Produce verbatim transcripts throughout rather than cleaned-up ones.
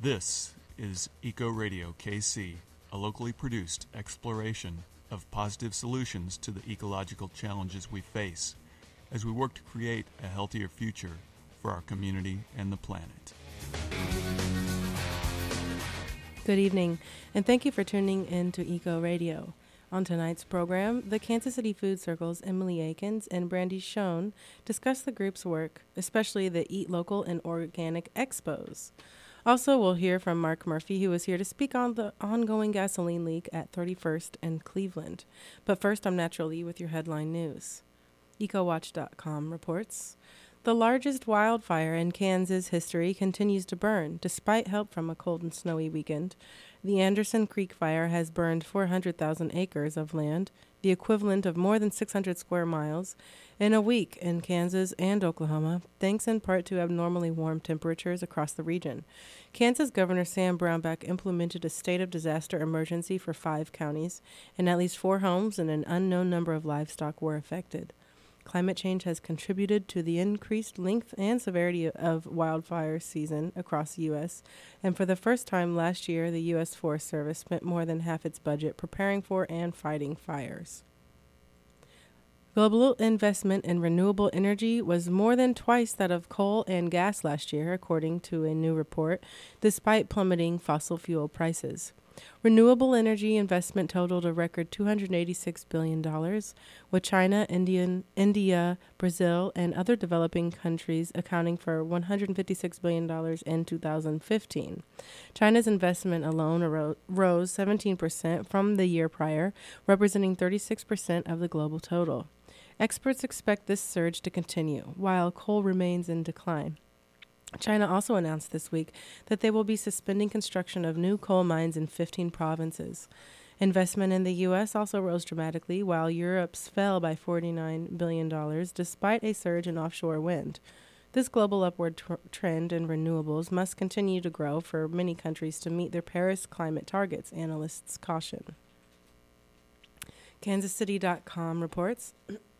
This is Eco Radio K C, a locally produced exploration of positive solutions to the ecological challenges we face as we work to create a healthier future for our community and the planet. Good evening, and thank you for tuning in to Eco Radio. On tonight's program, the Kansas City Food Circle's Emily Akins and Brandy Schoen discuss the group's work, especially the Eat Local and Organic Expos. Also, we'll hear from Mark Murphy, who is here to speak on the ongoing gasoline leak at thirty-first and Cleveland. But first, I'm Natural Lee with your headline news. EcoWatch dot com reports, the largest wildfire in Kansas history continues to burn, despite help from a cold and snowy weekend. The Anderson Creek Fire has burned four hundred thousand acres of land, the equivalent of more than six hundred square miles, in a week in Kansas and Oklahoma, thanks in part to abnormally warm temperatures across the region. Kansas Governor Sam Brownback implemented a state of disaster emergency for five counties, and at least four homes and an unknown number of livestock were affected. Climate change has contributed to the increased length and severity of wildfire season across the U S, and for the first time last year, the U S Forest Service spent more than half its budget preparing for and fighting fires. Global investment in renewable energy was more than twice that of coal and gas last year, according to a new report, despite plummeting fossil fuel prices. Renewable energy investment totaled a record two hundred eighty-six billion dollars, with China, Indian, India, Brazil, and other developing countries accounting for one hundred fifty-six billion dollars in two thousand fifteen. China's investment alone aro- rose seventeen percent from the year prior, representing thirty-six percent of the global total. Experts expect this surge to continue, while coal remains in decline. China also announced this week that they will be suspending construction of new coal mines in fifteen provinces. Investment in the U S also rose dramatically, while Europe's fell by forty-nine billion dollars, despite a surge in offshore wind. This global upward tr- trend in renewables must continue to grow for many countries to meet their Paris climate targets, analysts caution. Kansas City dot com reports,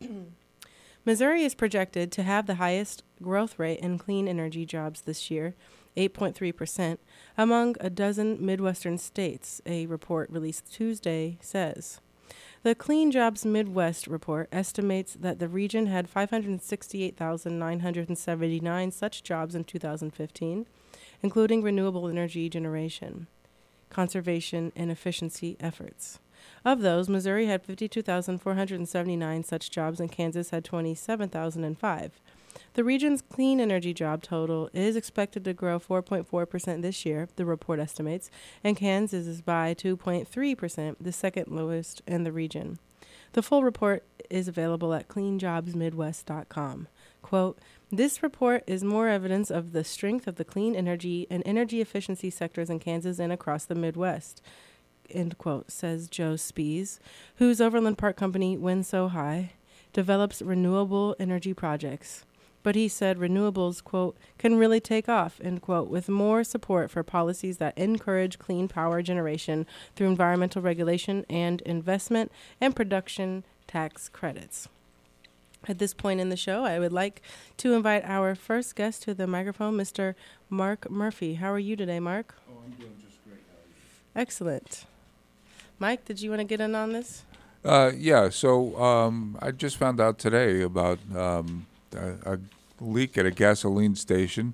Missouri is projected to have the highest growth rate in clean energy jobs this year, eight point three percent, among a dozen Midwestern states, a report released Tuesday says. The Clean Jobs Midwest report estimates that the region had five hundred sixty-eight thousand nine hundred seventy-nine such jobs in two thousand fifteen, including renewable energy generation, conservation, and efficiency efforts. Of those, Missouri had fifty-two thousand four hundred seventy-nine such jobs, and Kansas had twenty-seven thousand five. The region's clean energy job total is expected to grow four point four percent this year, the report estimates, and Kansas is by two point three percent, the second lowest in the region. The full report is available at clean jobs midwest dot com. Quote, this report is more evidence of the strength of the clean energy and energy efficiency sectors in Kansas and across the Midwest, end quote, says Joe Spies, whose Overland Park company, Wind So High, develops renewable energy projects. But he said renewables, quote, can really take off, end quote, with more support for policies that encourage clean power generation through environmental regulation and investment and production tax credits. At this point in the show, I would like to invite our first guest to the microphone, Mister Mark Murphy. How are you today, Mark? Oh, I'm doing just great. How are you? Excellent. Mike, did you want to get in on this? Uh, yeah, so um, I just found out today about um, a, a leak at a gasoline station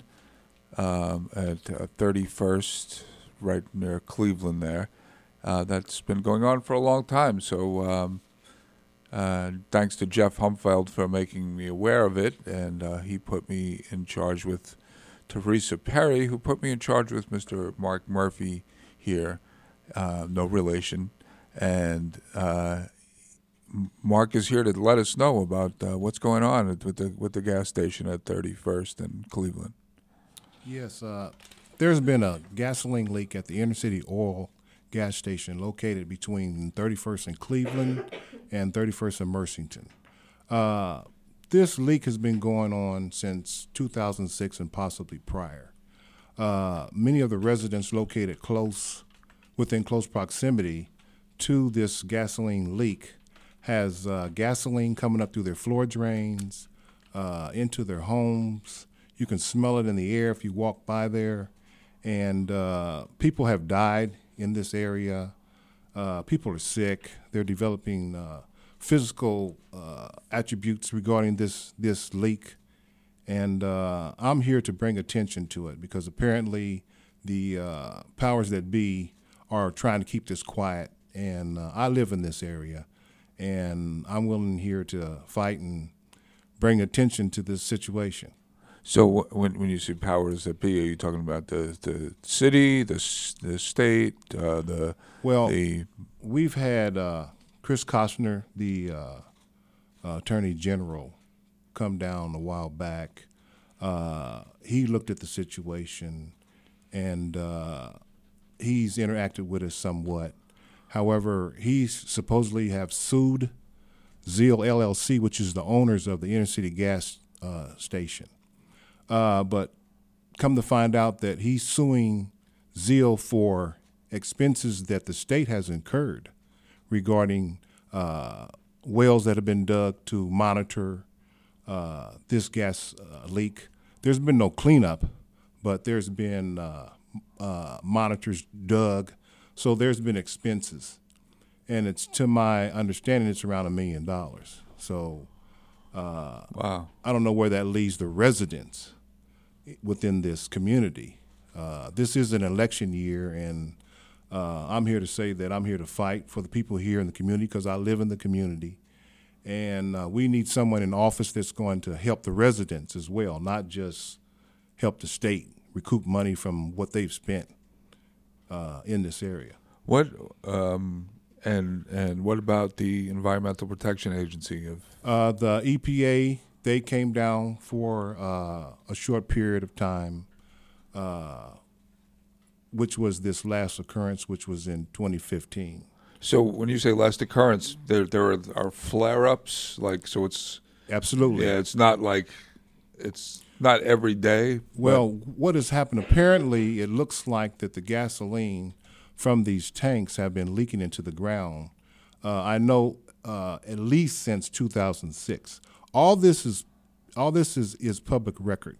um, at uh, thirty-first, right near Cleveland there. Uh, that's been going on for a long time, so um, uh, thanks to Jeff Humfeld for making me aware of it, and uh, he put me in charge with Teresa Perry, who put me in charge with Mister Mark Murphy here. Uh, no relation, and uh, Mark is here to let us know about uh, what's going on with the with the gas station at thirty-first in Cleveland. Yes, uh, there's been a gasoline leak at the Intercity Oil gas station located between thirty-first and Cleveland and thirty-first and Mercington. Uh, this leak has been going on since two thousand six and possibly prior. Uh, many of the residents located close within close proximity to this gasoline leak has uh, gasoline coming up through their floor drains, uh, into their homes. You can smell it in the air if you walk by there. and uh, people have died in this area. Uh, people are sick. They're developing uh, physical uh, attributes regarding this this leak, and uh, I'm here to bring attention to it because apparently the uh, powers that be are trying to keep this quiet. And uh, I live in this area, and I'm willing here to fight and bring attention to this situation. So wh- when when you say powers that be, are you talking about the, the city, the s- the state, uh, the Well, the we've had uh, Chris Costner, the uh, uh, Attorney General, come down a while back. Uh, he looked at the situation, and uh, he's interacted with us somewhat. However, he supposedly have sued Zeal L L C, which is the owners of the inner city gas uh, station. Uh, but come to find out that he's suing Zeal for expenses that the state has incurred regarding uh, wells that have been dug to monitor uh, this gas uh, leak. There's been no cleanup, but there's been uh, uh, monitors dug, so there's been expenses. And it's, to my understanding, it's around a million dollars. So uh, wow. I don't know where that leaves the residents within this community. Uh, this is an election year, and uh, I'm here to say that I'm here to fight for the people here in the community because I live in the community. And uh, we need someone in office that's going to help the residents as well, not just help the state recoup money from what they've spent uh, in this area. What um, and and what about the Environmental Protection Agency? Of Uh, the E P A, they came down for uh, a short period of time, uh, which was this last occurrence, which was in twenty fifteen. so when you say last occurrence, there there are, are flare-ups, like so it's Absolutely. yeah, it's not like it's not every day. Well, what has happened, apparently it looks like that the gasoline from these tanks have been leaking into the ground. Uh, I know uh, at least since two thousand six. All this is all this is, is public record.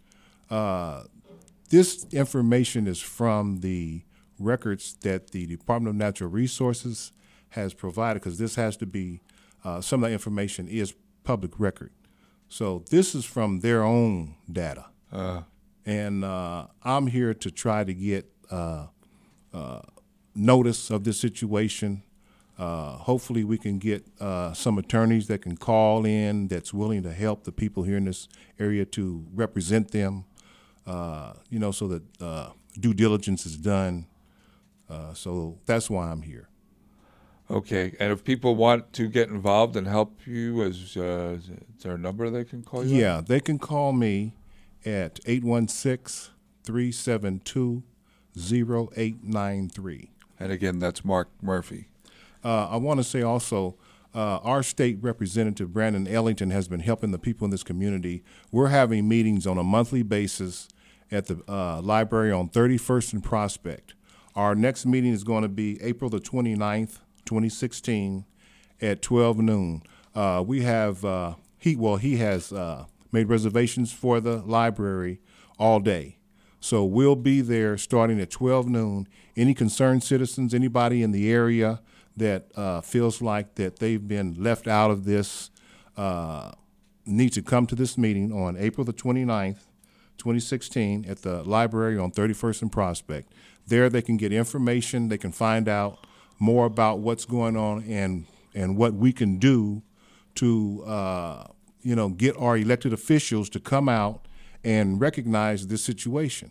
Uh, this information is from the records that the Department of Natural Resources has provided, because this has to be, uh, some of that information is public record. So this is from their own data. Uh, And uh, I'm here to try to get uh, uh, notice of this situation. Uh, hopefully we can get uh, some attorneys that can call in that's willing to help the people here in this area to represent them, uh, you know, so that uh, due diligence is done. Uh, so that's why I'm here. okay, and if people want to get involved and help you, is, uh, is there a number they can call you? Yeah, they can call me at eight one six, three seven two, zero eight nine three. And again, that's Mark Murphy. Uh, I want to say also, uh, our state representative, Brandon Ellington, has been helping the people in this community. We're having meetings on a monthly basis at the uh, library on thirty-first and Prospect. Our next meeting is going to be April the twenty-ninth, twenty sixteen at twelve noon. Uh, we have, uh, he, well, he has uh, made reservations for the library all day. So we'll be there starting at twelve noon. Any concerned citizens, anybody in the area that uh, feels like that they've been left out of this, uh, need to come to this meeting on April the twenty-ninth, twenty sixteen at the library on thirty-first and Prospect. There they can get information, they can find out more about what's going on and, and what we can do to, uh, you know, get our elected officials to come out and recognize this situation.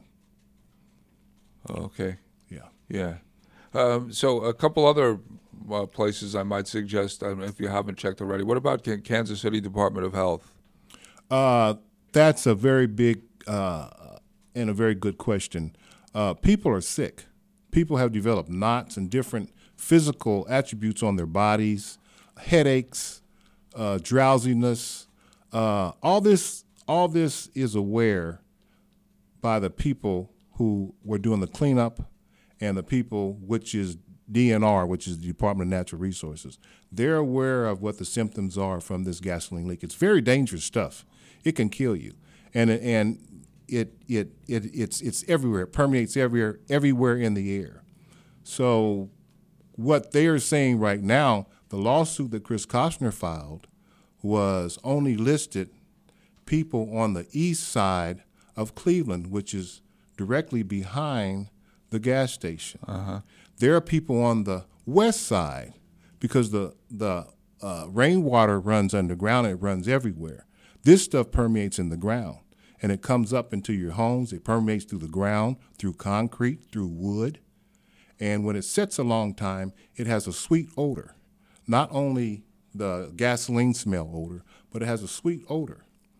Okay, Yeah. yeah. Um, so a couple other uh, places I might suggest, um, if you haven't checked already. What about K- Kansas City Department of Health? Uh, that's a very big uh, and a very good question. Uh, people are sick. People have developed knots and different physical attributes on their bodies, headaches, uh, drowsiness. Uh, all this, all this is aware by the people who were doing the cleanup, and the people, which is D N R, which is the Department of Natural Resources. They're aware of what the symptoms are from this gasoline leak. It's very dangerous stuff. It can kill you. And and it it it it's it's everywhere. It permeates everywhere everywhere in the air. So what they are saying right now, the lawsuit that Chris Costner filed was only listed people on the east side of Cleveland, which is directly behind the gas station. Uh-huh. There are people on the west side because the the uh, rainwater runs underground and it runs everywhere. This stuff permeates in the ground and it comes up into your homes. It permeates through the ground, through concrete, through wood. And when it sits a long time, it has a sweet odor. Not only the gasoline smell odor, but it has a sweet odor.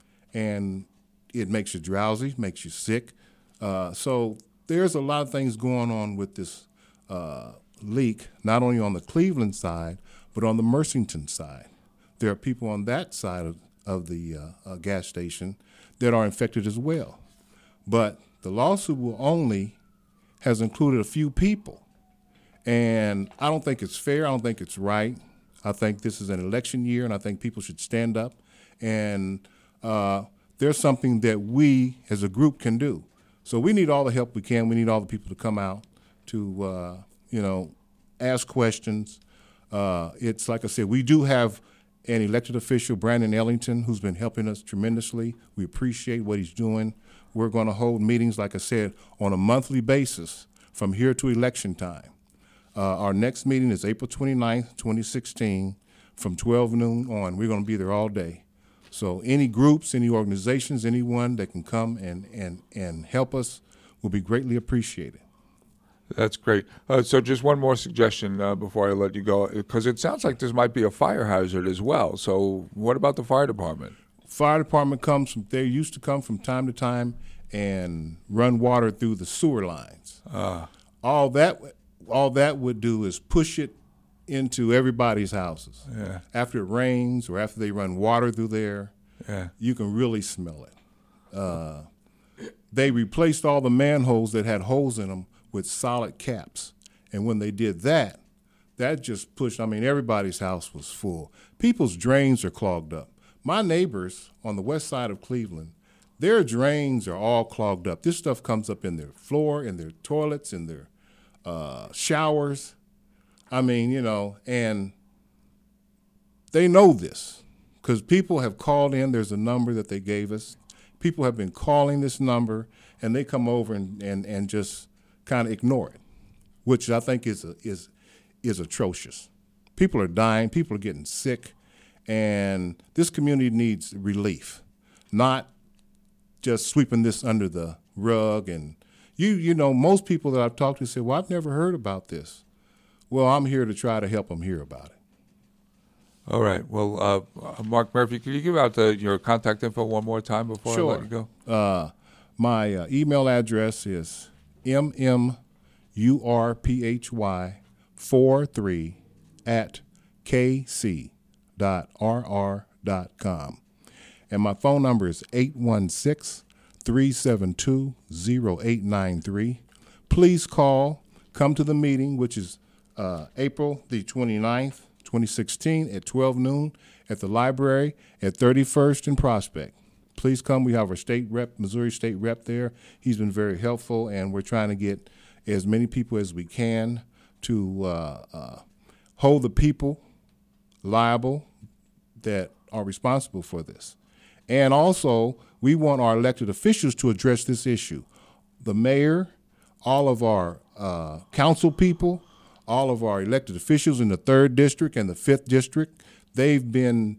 And it makes you drowsy, makes you sick. Uh, so there's a lot of things going on with this uh, leak, not only on the Cleveland side, but on the Mercington side. There are people on that side of, of the uh, uh, gas station that are infected as well. But the lawsuit will only has included a few people. And I don't think it's fair. I don't think it's right. I think this is an election year, and I think people should stand up. And uh, there's something that we as a group can do. So we need all the help we can. We need all the people to come out to, uh, you know, ask questions. Uh, it's like I said, we do have an elected official, Brandon Ellington, who's been helping us tremendously. We appreciate what he's doing. We're going to hold meetings, like I said, on a monthly basis from here to election time. Uh, our next meeting is April twenty-ninth, twenty sixteen, from twelve noon on. We're going to be there all day. So any groups, any organizations, anyone that can come and, and, and help us will be greatly appreciated. That's great. Uh, so just one more suggestion uh, before I let you go, because it sounds like this might be a fire hazard as well. So what about the fire department? Fire department comes from, they used to come from time to time and run water through the sewer lines. Uh, All that all that would do is push it into everybody's houses. Yeah. After it rains or after they run water through there, yeah. you can really smell it. Uh, they replaced all the manholes that had holes in them with solid caps. And when they did that, that just pushed, I mean, everybody's house was full. People's drains are clogged up. My neighbors on the west side of Cleveland, their drains are all clogged up. This stuff comes up in their floor, in their toilets, in their uh, showers. I mean, you know, and they know this because people have called in. There's a number that they gave us. People have been calling this number, and they come over and, and, and just kind of ignore it, which I think is a, is is atrocious. People are dying. People are getting sick, and this community needs relief, not just sweeping this under the rug. And you you know, most people that I've talked to say, well, I've never heard about this. Well, I'm here to try to help them hear about it. All right. Well, uh, Mark Murphy, can you give out the, your contact info one more time before Sure. I let you go? Uh, my uh, email address is m m u r p h y four three at k c dot r r dot com. And my phone number is eight one six, three seven two, zero eight nine three. Please call, come to the meeting, which is uh, April the twenty-ninth, twenty sixteen at twelve noon at the library at thirty-first and Prospect. Please come. We have our state rep, Missouri state rep there. He's been very helpful, and we're trying to get as many people as we can to uh, uh, hold the people liable that are responsible for this. And also, we want our elected officials to address this issue. The mayor, all of our uh, council people, all of our elected officials in the third district and the fifth district, they've been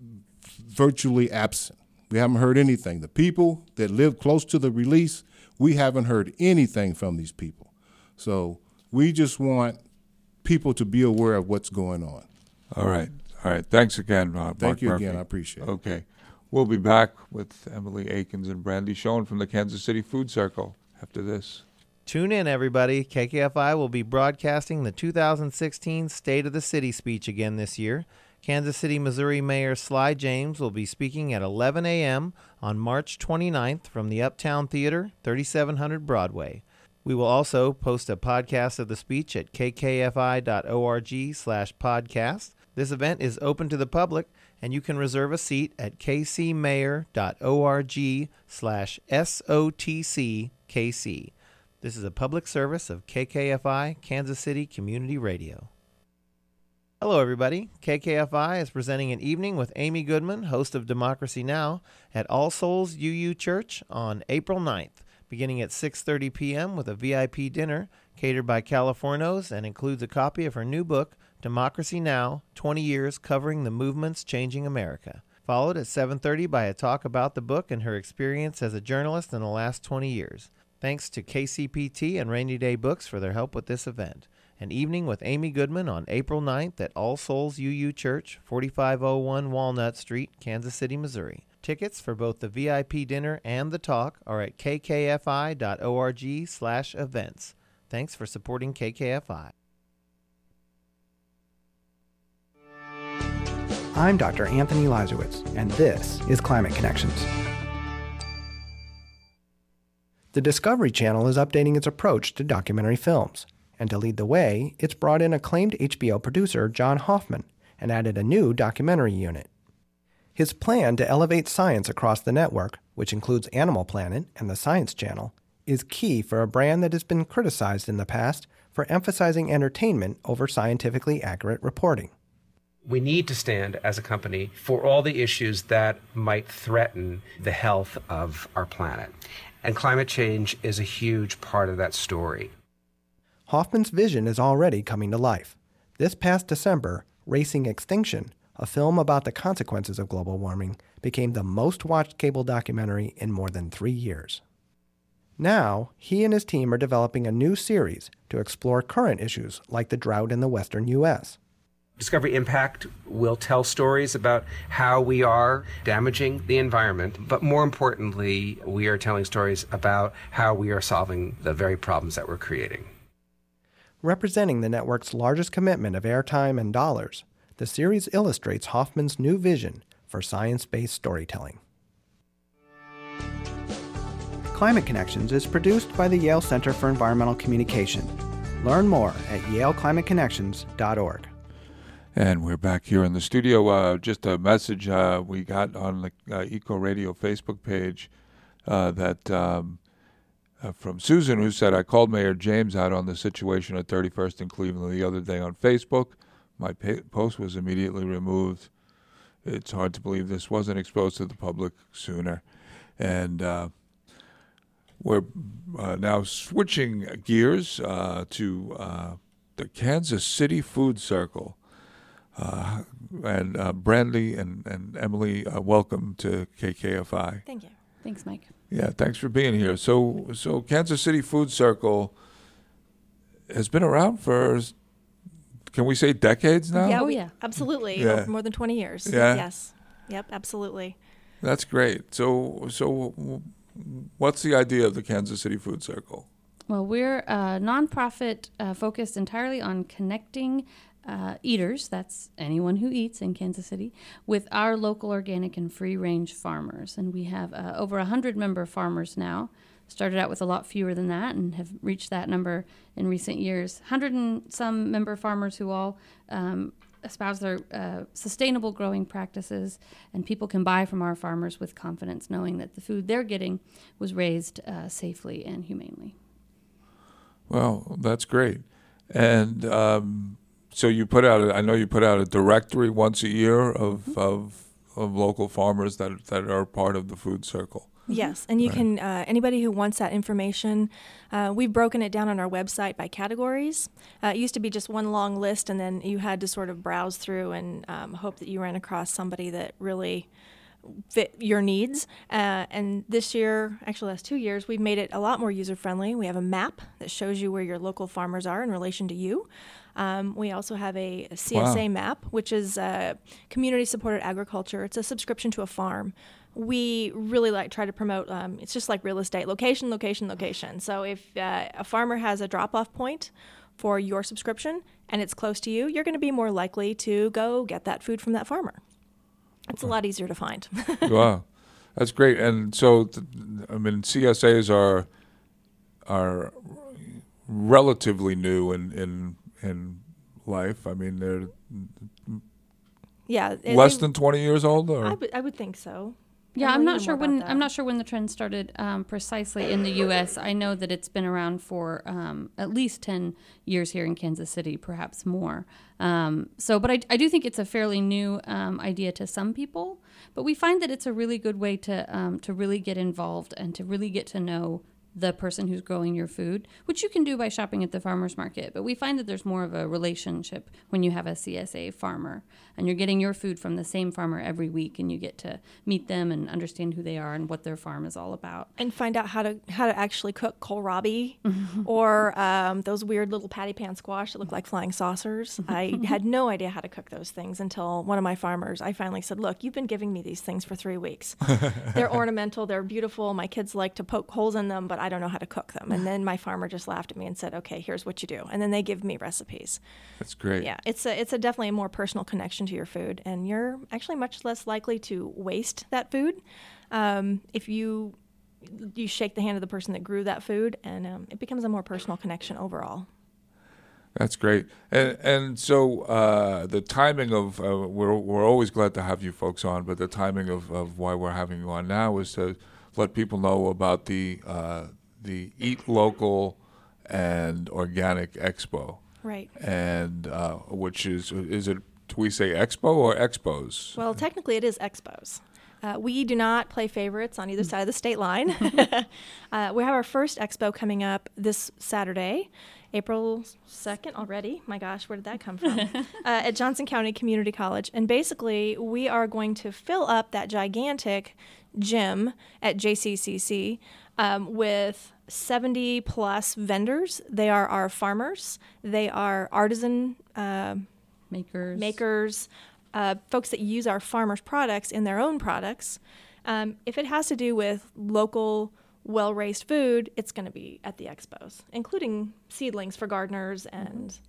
virtually absent. We haven't heard anything. The people that live close to the release, we haven't heard anything from these people. So we just want people to be aware of what's going on. All right. All right. Thanks again, uh, Mark Thank you Murphy. again. I appreciate it. Okay. We'll be back with Emily Akins and Brandy Schoen from the Kansas City Food Circle after this. Tune in, everybody. K K F I will be broadcasting the two thousand sixteen State of the City speech again this year. Kansas City, Missouri Mayor Sly James will be speaking at eleven a.m. on March twenty-ninth from the Uptown Theater, thirty-seven hundred Broadway. We will also post a podcast of the speech at k k f i dot org slash podcast. This event is open to the public, and you can reserve a seat at kcmayor.org slash SOTCKC. This is a public service of K K F I, Kansas City Community Radio. Hello, everybody. K K F I is presenting an evening with Amy Goodman, host of Democracy Now!, at All Souls U U Church on April ninth, beginning at six thirty p.m. with a V I P dinner catered by Californos and includes a copy of her new book, Democracy Now!, twenty years Covering the Movements Changing America. Followed at seven thirty by a talk about the book and her experience as a journalist in the last twenty years. Thanks to K C P T and Rainy Day Books for their help with this event. An evening with Amy Goodman on April ninth at All Souls U U Church, forty-five oh one Walnut Street, Kansas City, Missouri. Tickets for both the V I P dinner and the talk are at kkfi.org slash events. Thanks for supporting K K F I. I'm Doctor Anthony Lazarowitz, and this is Climate Connections. The Discovery Channel is updating its approach to documentary films. And to lead the way, it's brought in acclaimed H B O producer John Hoffman and added a new documentary unit. His plan to elevate science across the network, which includes Animal Planet and the Science Channel, is key for a brand that has been criticized in the past for emphasizing entertainment over scientifically accurate reporting. We need to stand as a company for all the issues that might threaten the health of our planet. And climate change is a huge part of that story. Hoffman's vision is already coming to life. This past December, Racing Extinction, a film about the consequences of global warming, became the most watched cable documentary in more than three years. Now, he and his team are developing a new series to explore current issues like the drought in the western U S. Discovery Impact will tell stories about how we are damaging the environment, but more importantly, we are telling stories about how we are solving the very problems that we're creating. Representing the network's largest commitment of airtime and dollars, the series illustrates Hoffman's new vision for science-based storytelling. Climate Connections is produced by the Yale Center for Environmental Communication. Learn more at yale climate connections dot org. And we're back here in the studio. Uh, just a message uh, we got on the uh, Eco Radio Facebook page uh, that... Um, Uh, from Susan, who said, I called Mayor James out on the situation at thirty-first in Cleveland the other day on Facebook. My pa- post was immediately removed. It's hard to believe this wasn't exposed to the public sooner. And uh, we're uh, now switching gears uh, to uh, the Kansas City Food Circle. Uh, and uh, Brandy and, and Emily, uh, welcome to K K F I. Thank you. Thanks, Mike. Yeah, thanks for being here. So, so Kansas City Food Circle has been around for, can we say decades now? Yeah, oh, yeah, absolutely. Yeah. Over more than twenty years. Yeah. Yes. Yep, absolutely. That's great. So, so what's the idea of the Kansas City Food Circle? Well, we're a nonprofit uh, focused entirely on connecting Uh, eaters, that's anyone who eats in Kansas City, with our local organic and free-range farmers. And we have uh, over one hundred member farmers now. Started out with a lot fewer than that and have reached that number in recent years. one hundred and some member farmers who all um, espouse their uh, sustainable growing practices, and people can buy from our farmers with confidence, knowing that the food they're getting was raised uh, safely and humanely. Well, that's great. And um, so you put out, a, I know you put out a directory once a year of mm-hmm. of, of local farmers that that are part of the Food Circle. Yes, and you right. can, uh, anybody who wants that information, uh, we've broken it down on our website by categories. Uh, it used to be just one long list, and then you had to sort of browse through and um, hope that you ran across somebody that really fit your needs. Uh, and this year, actually last two years, we've made it a lot more user-friendly. We have a map that shows you where your local farmers are in relation to you. Um, we also have a, a C S A wow. map, which is uh, community-supported agriculture. It's a subscription to a farm. We really like try to promote, um, it's just like real estate, location, location, location. So if uh, a farmer has a drop-off point for your subscription and it's close to you, you're going to be more likely to go get that food from that farmer. It's a lot easier to find. Wow, that's great. And so, th- I mean, C S As are are relatively new in in, in life. I mean, they're Yeah. It- Less they- than twenty years old, or I would, I would think so. Yeah, Emily, I'm you not know sure more about when that. I'm not sure when the trend started um, precisely in the U S. I know that it's been around for um, at least ten years here in Kansas City, perhaps more. Um, so, but I, I do think it's a fairly new um, idea to some people. But we find that it's a really good way to um, to really get involved and to really get to know the person who's growing your food, which you can do by shopping at the farmer's market. But we find that there's more of a relationship when you have a C S A farmer and you're getting your food from the same farmer every week, and you get to meet them and understand who they are and what their farm is all about. And find out how to how to actually cook kohlrabi or um, those weird little patty pan squash that look like flying saucers. I had no idea how to cook those things until one of my farmers, I finally said, look, you've been giving me these things for three weeks. They're ornamental, they're beautiful. My kids like to poke holes in them, but I don't know how to cook them. And then my farmer just laughed at me and said, okay, here's what you do. And then they give me recipes. That's great. Yeah, it's a, it's a definitely a more personal connection to your food, and you're actually much less likely to waste that food um, if you you shake the hand of the person that grew that food, and um, it becomes a more personal connection overall. That's great. And and so uh, the timing of uh, we're we're always glad to have you folks on, but the timing of, of why we're having you on now is to let people know about the uh, the Eat Local and Organic Expo. Right. And uh, which is is it? Do we say expo or expos? Well, technically it is expos. Uh, we do not play favorites on either side of the state line. uh, we have our first expo coming up this Saturday, April second already. My gosh, where did that come from? uh, at Johnson County Community College. And basically, we are going to fill up that gigantic gym at J C C C um, with seventy plus vendors. They are our farmers. They are artisan uh, Makers. makers, uh, folks that use our farmers' products in their own products. Um, if it has to do with local, well-raised food, it's going to be at the expos, including seedlings for gardeners and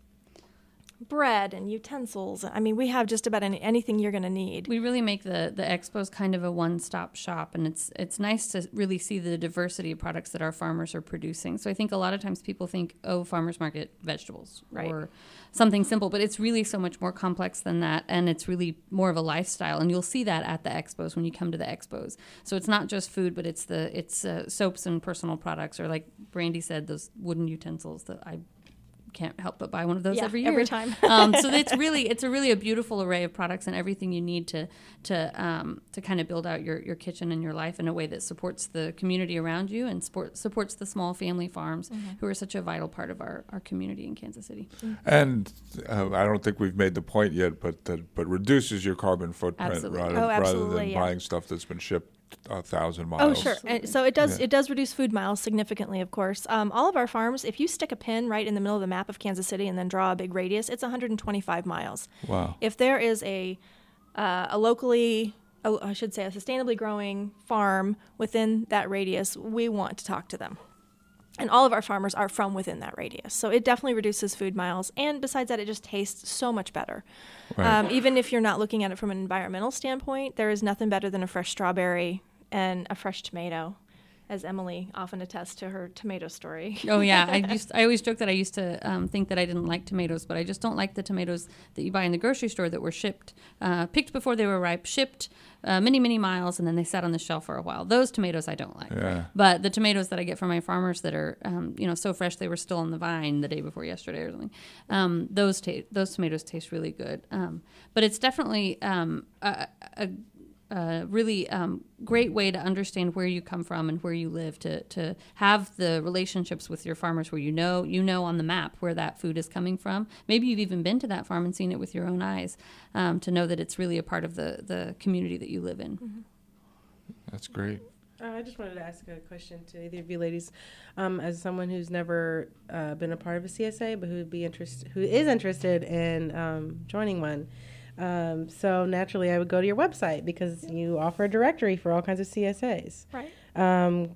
bread and utensils. I mean, we have just about any, anything you're going to need. We really make the the expos kind of a one-stop shop, and it's it's nice to really see the diversity of products that our farmers are producing. So I think a lot of times people think, oh, farmers market vegetables Right. or something simple, but it's really so much more complex than that, and it's really more of a lifestyle. And you'll see that at the expos when you come to the expos. So it's not just food, but it's the it's uh, soaps and personal products, or like Brandy said, those wooden utensils that I can't help but buy one of those Yeah, every year. every time. um, so it's really it's a really a beautiful array of products and everything you need to to um, to kind of build out your, your kitchen and your life in a way that supports the community around you and support, supports the small family farms Mm-hmm. who are such a vital part of our, our community in Kansas City. And uh, I don't think we've made the point yet, but that but reduces your carbon footprint Absolutely. rather, Oh, rather absolutely, than yeah. buying stuff that's been shipped a thousand miles. Oh, sure. And so it does Yeah. it does reduce food miles significantly, of course. Um, all of our farms, if you stick a pin right in the middle of the map of Kansas City and then draw a big radius, it's one hundred twenty-five miles. Wow. If there is a uh, a locally, oh, I should say, a sustainably growing farm within that radius, we want to talk to them. And all of our farmers are from within that radius. So it definitely reduces food miles. And besides that, it just tastes so much better. Right. Um, even if you're not looking at it from an environmental standpoint, there is nothing better than a fresh strawberry and a fresh tomato, as Emily often attests to her tomato story. Oh yeah, I used I always joke that I used to um, think that I didn't like tomatoes, but I just don't like the tomatoes that you buy in the grocery store that were shipped, uh, picked before they were ripe, shipped uh, many many miles, and then they sat on the shelf for a while. Those tomatoes I don't like. Yeah. But the tomatoes that I get from my farmers that are um, you know so fresh they were still on the vine the day before yesterday or something, um, those ta- those tomatoes taste really good. Um, but it's definitely um, a, a a really um, great way to understand where you come from and where you live, to to have the relationships with your farmers where you know you know on the map where that food is coming from. Maybe you've even been to that farm and seen it with your own eyes, um, to know that it's really a part of the, the community that you live in. Mm-hmm. That's great. Uh, I just wanted to ask a question to either of you ladies, um, as someone who's never uh, been a part of a C S A, but who'd be interested, who is interested in um, joining one. Um, so naturally, I would go to your website because you offer a directory for all kinds of C S As. Right. Um,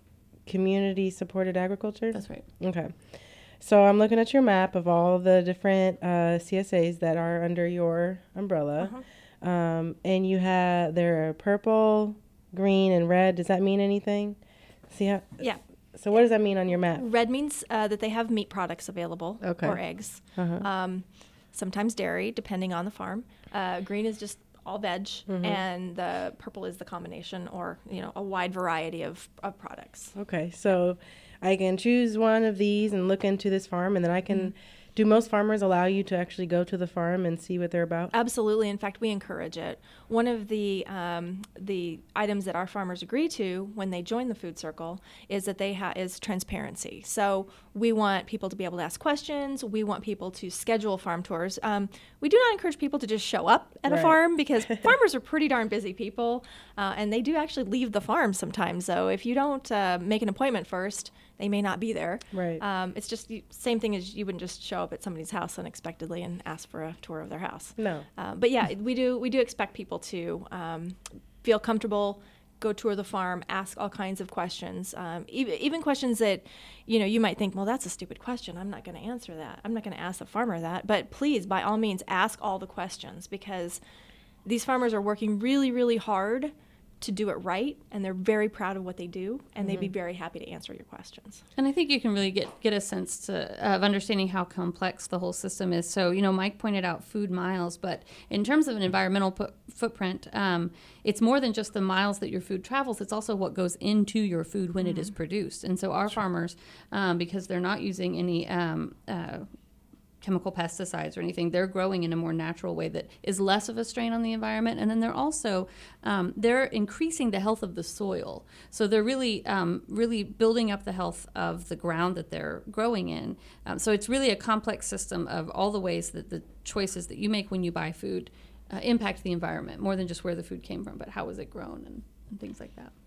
community supported agriculture. That's right. Okay. So I'm looking at your map of all the different uh, C S As that are under your umbrella, Uh-huh. um, and you have they're purple, green, and red. Does that mean anything? See how? Yeah. So what does that mean on your map? Red means uh, that they have meat products available Okay. or eggs. Uh-huh. Um, sometimes dairy, depending on the farm. Uh, green is just all veg, Mm-hmm. and the purple is the combination, or you know, a wide variety of, of products. Okay, so I can choose one of these and look into this farm, and then I can. Mm-hmm. Do most farmers allow you to actually go to the farm and see what they're about? Absolutely. In fact, we encourage it. One of the um, the items that our farmers agree to when they join the Food Circle is that they ha- is transparency. So we want people to be able to ask questions. We want people to schedule farm tours. Um, we do not encourage people to just show up at Right. a farm, because farmers are pretty darn busy people, uh, and they do actually leave the farm sometimes. So if you don't uh, make an appointment first, they may not be there. Right. Um, it's just the same thing as you wouldn't just show up at somebody's house unexpectedly and ask for a tour of their house. No. Uh, but yeah, we do we do expect people to um, feel comfortable, go tour the farm, ask all kinds of questions, um, even, even questions that, you know, you might think, well, that's a stupid question. I'm not going to answer that. I'm not going to ask the farmer that. But please, by all means, ask all the questions, because these farmers are working really, really hard to do it right, and they're very proud of what they do, and they'd be very happy to answer your questions. And I think you can really get, get a sense to, of understanding how complex the whole system is. So, you know, Mike pointed out food miles, but in terms of an environmental pu- footprint, um, it's more than just the miles that your food travels. It's also what goes into your food when mm-hmm. it is produced. And so our farmers, um, because they're not using any um, uh, chemical pesticides or anything, they're growing in a more natural way that is less of a strain on the environment. And then they're also um, they're increasing the health of the soil, so they're really um, really building up the health of the ground that they're growing in. Um, so it's really a complex system of all the ways that the choices that you make when you buy food uh, impact the environment, more than just where the food came from, but how was it grown and, and things like that.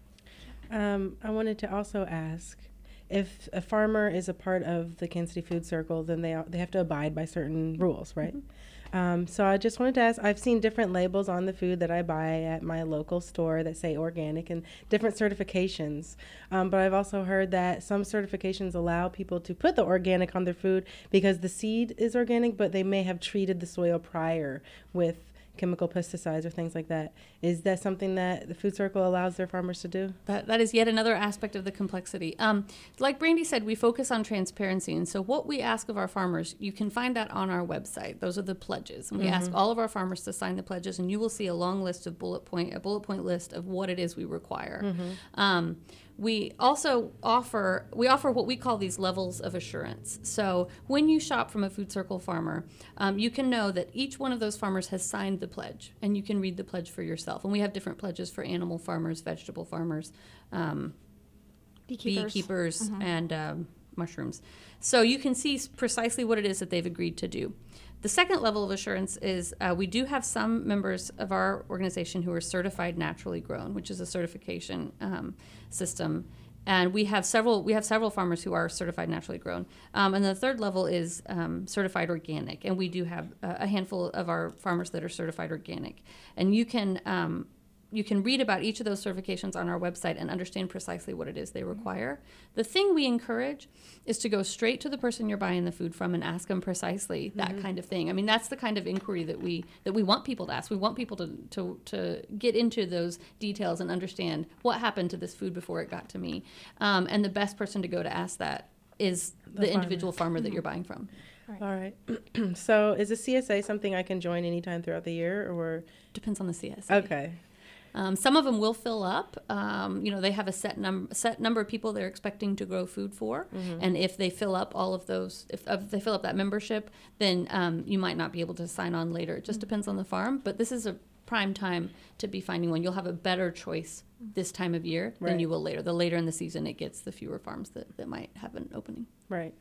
Um, I wanted to also ask, if a farmer is a part of the Kansas City Food Circle, then they they have to abide by certain rules, right? Mm-hmm. Um, so I just wanted to ask, I've seen different labels on the food that I buy at my local store that say organic and different certifications. Um, but I've also heard that some certifications allow people to put the organic on their food because the seed is organic, but they may have treated the soil prior with chemical pesticides or things like that. Is that something that the Food Circle allows their farmers to do? That, that is yet another aspect of the complexity. Um, like Brandy said, we focus on transparency. And so what we ask of our farmers, you can find that on our website. Those are the pledges. And we mm-hmm. ask all of our farmers to sign the pledges, and you will see a long list of bullet point, a bullet point list of what it is we require. Mm-hmm. Um, We also offer we offer what we call these levels of assurance. So when you shop from a Food Circle farmer, um, you can know that each one of those farmers has signed the pledge, and you can read the pledge for yourself. And we have different pledges for animal farmers, vegetable farmers, um, beekeepers, beekeepers mm-hmm. and um, mushrooms. So you can see precisely what it is that they've agreed to do. The second level of assurance is uh, we do have some members of our organization who are certified naturally grown, which is a certification um, system, and we have several we have several farmers who are certified naturally grown. Um, and the third level is um, certified organic, and we do have a handful of our farmers that are certified organic. And you can um, you can read about each of those certifications on our website and understand precisely what it is they require. The thing we encourage is to go straight to the person you're buying the food from and ask them precisely that mm-hmm. kind of thing. I mean, that's the kind of inquiry that we that we want people to ask. We want people to, to, to get into those details and understand what happened to this food before it got to me. Um, and the best person to go to ask that is the, the farmer. individual farmer mm-hmm. that you're buying from. Right. All right. So is the C S A something I can join anytime throughout the year, or? Depends on the C S A. Okay. Um, some of them will fill up. Um, you know, they have a set number set number of people they're expecting to grow food for, mm-hmm. and if they fill up all of those, if, if they fill up that membership, then um, you might not be able to sign on later. It just mm-hmm. depends on the farm. But this is a prime time to be finding one. You'll have a better choice this time of year right. than you will later. The later in the season it gets, the fewer farms that, that might have an opening. Right.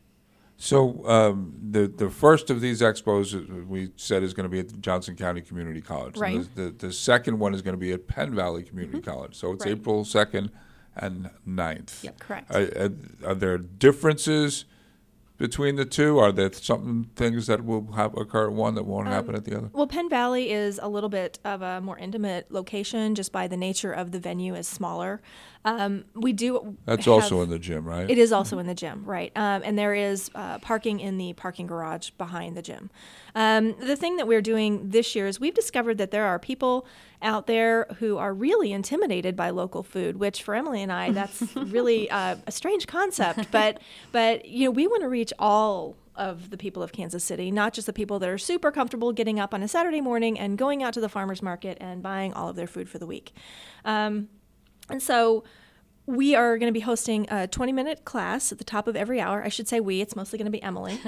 So um, the the first of these expos uh, we said is going to be at the Johnson County Community College. Right. And the, the the second one is going to be at Penn Valley Community mm-hmm. College. So it's right. April second and ninth. Yep, correct. Are, are, are there differences between the two? Are there some things that will have occur at one that won't um, happen at the other? Well, Penn Valley is a little bit of a more intimate location just by the nature of the venue is smaller. Um, we do. That's have, also in the gym, right? It is also mm-hmm. in the gym, right? Um, and there is uh, parking in the parking garage behind the gym. Um, the thing that we're doing this year is we've discovered that there are people out there who are really intimidated by local food, which for Emily and I, that's really uh, a strange concept. But but you know, we want to reach all of the people of Kansas City, not just the people that are super comfortable getting up on a Saturday morning and going out to the farmers market and buying all of their food for the week. Um, and so we are going to be hosting a twenty-minute class at the top of every hour. I should say we. It's mostly going to be Emily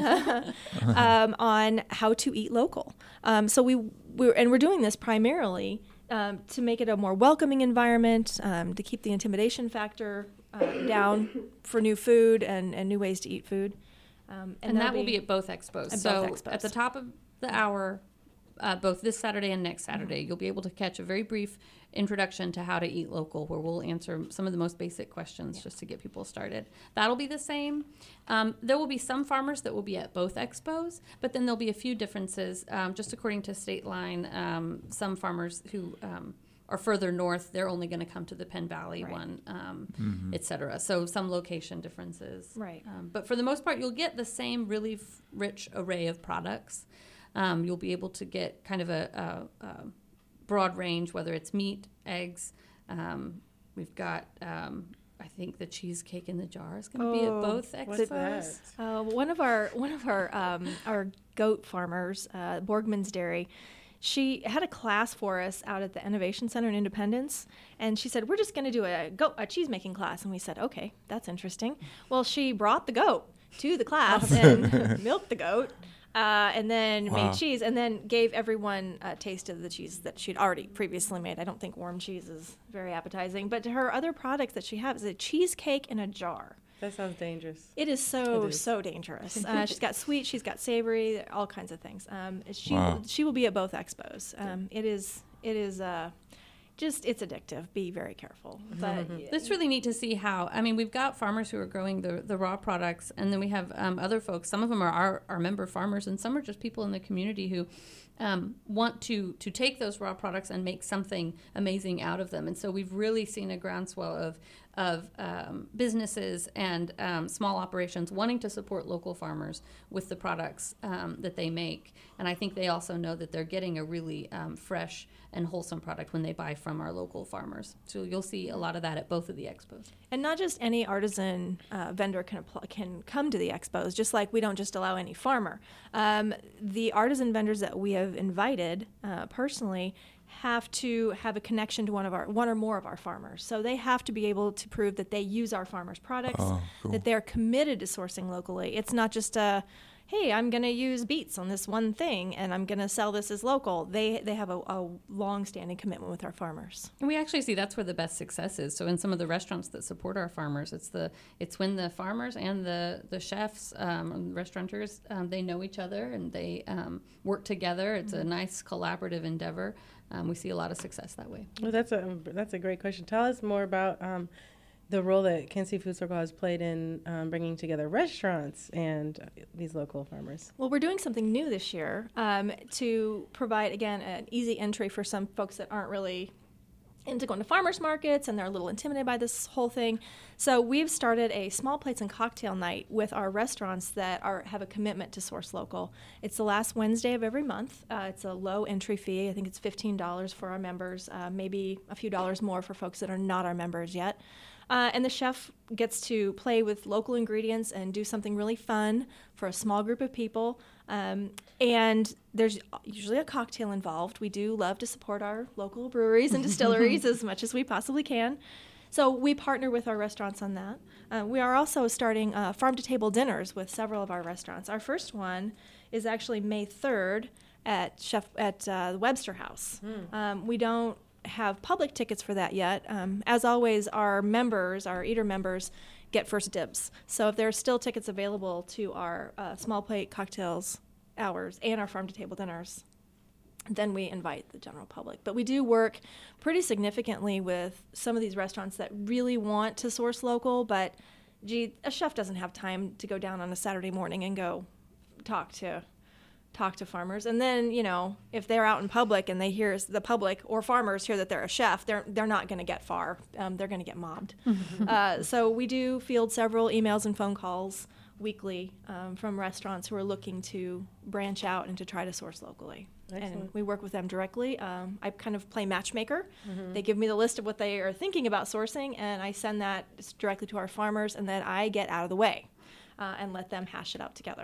um, on how to eat local. Um, so we we're, and we're doing this primarily um, to make it a more welcoming environment, um, to keep the intimidation factor uh, down for new food and, and new ways to eat food. Um, and, and that will be at both expos. At so both expos. At the top of the hour, uh, both this Saturday and next Saturday, mm-hmm. you'll be able to catch a very brief introduction to how to eat local, where we'll answer some of the most basic questions yeah. just to get people started. That'll be the same. Um, there will be some farmers that will be at both expos, but then there'll be a few differences. Um, just according to state line, um, some farmers who um, are further north, they're only going to come to the Penn Valley right. one, um, mm-hmm. et cetera. So some location differences. Right. Um, but for the most part, you'll get the same really f- rich array of products. Um, you'll be able to get kind of a, a, a broad range, whether it's meat, eggs. Um, we've got, um, I think, the cheesecake in the jar is going to oh, be at both expos. Uh, one of our one of our um, our goat farmers, uh, Borgman's Dairy, she had a class for us out at the Innovation Center in Independence, and she said, we're just going to do a goat a cheese making class. And we said, okay, that's interesting. Well, she brought the goat to the class and milked the goat. Uh, and then wow. made cheese, and then gave everyone a taste of the cheese that she'd already previously made. I don't think warm cheese is very appetizing, but her other products that she has is a cheesecake in a jar. That sounds dangerous. It is so, it is. so dangerous. Uh, she's got sweet, she's got savory, all kinds of things. Um, she wow. will, she will be at both expos. Um, it is it is uh, just, it's addictive. Be very careful. But mm-hmm. It's really neat to see how, I mean, we've got farmers who are growing the, the raw products, and then we have um, other folks. Some of them are our, our member farmers, and some are just people in the community who um, want to, to take those raw products and make something amazing out of them. And so we've really seen a groundswell of of um, businesses and um, small operations wanting to support local farmers with the products um, that they make. And I think they also know that they're getting a really um, fresh and wholesome product when they buy from our local farmers. So you'll see a lot of that at both of the expos. And not just any artisan uh, vendor can apply, can come to the expos, just like we don't just allow any farmer. Um, the artisan vendors that we have invited uh, personally have to have a connection to one of our one or more of our farmers. So they have to be able to prove that they use our farmers' products, oh, cool. that they're committed to sourcing locally. It's not just a, hey, I'm going to use beets on this one thing and I'm going to sell this as local. They they have a, a long-standing commitment with our farmers. And we actually see that's where the best success is. So in some of the restaurants that support our farmers, it's the it's when the farmers and the, the chefs, um, and the restaurateurs, um, they know each other and they um, work together. It's mm-hmm. a nice collaborative endeavor. Um, we see a lot of success that way. Well, that's a that's a great question. Tell us more about um, the role that Kansas City Food Circle has played in um, bringing together restaurants and uh, these local farmers. Well, we're doing something new this year um, to provide, again, an easy entry for some folks that aren't really into going to farmers markets and they're a little intimidated by this whole thing. So we've started a small plates and cocktail night with our restaurants that are have a commitment to source local. It's the last Wednesday of every month. Uh, it's a low entry fee. I think it's fifteen dollars for our members, uh, maybe a few dollars more for folks that are not our members yet. Uh, and the chef gets to play with local ingredients and do something really fun for a small group of people. Um, and there's usually a cocktail involved. We do love to support our local breweries and distilleries as much as we possibly can. So we partner with our restaurants on that. Uh, we are also starting uh, farm-to-table dinners with several of our restaurants. Our first one is actually May third at Chef at uh, the Webster House. Mm. Um, we don't have public tickets for that yet. Um, as always, our members, our eater members, get first dibs. So if there are still tickets available to our uh, small plate cocktails hours and our farm-to-table dinners, then we invite the general public. But we do work pretty significantly with some of these restaurants that really want to source local, but gee, a chef doesn't have time to go down on a Saturday morning and go talk to talk to farmers. And then, you know, if they're out in public and they hear the public or farmers hear that they're a chef, they're they're not going to get far. Um, they're going to get mobbed. uh, so we do field several emails and phone calls weekly um, from restaurants who are looking to branch out and to try to source locally. Excellent. And we work with them directly. Um, I kind of play matchmaker. Mm-hmm. They give me the list of what they are thinking about sourcing, and I send that directly to our farmers, and then I get out of the way uh, and let them hash it out together.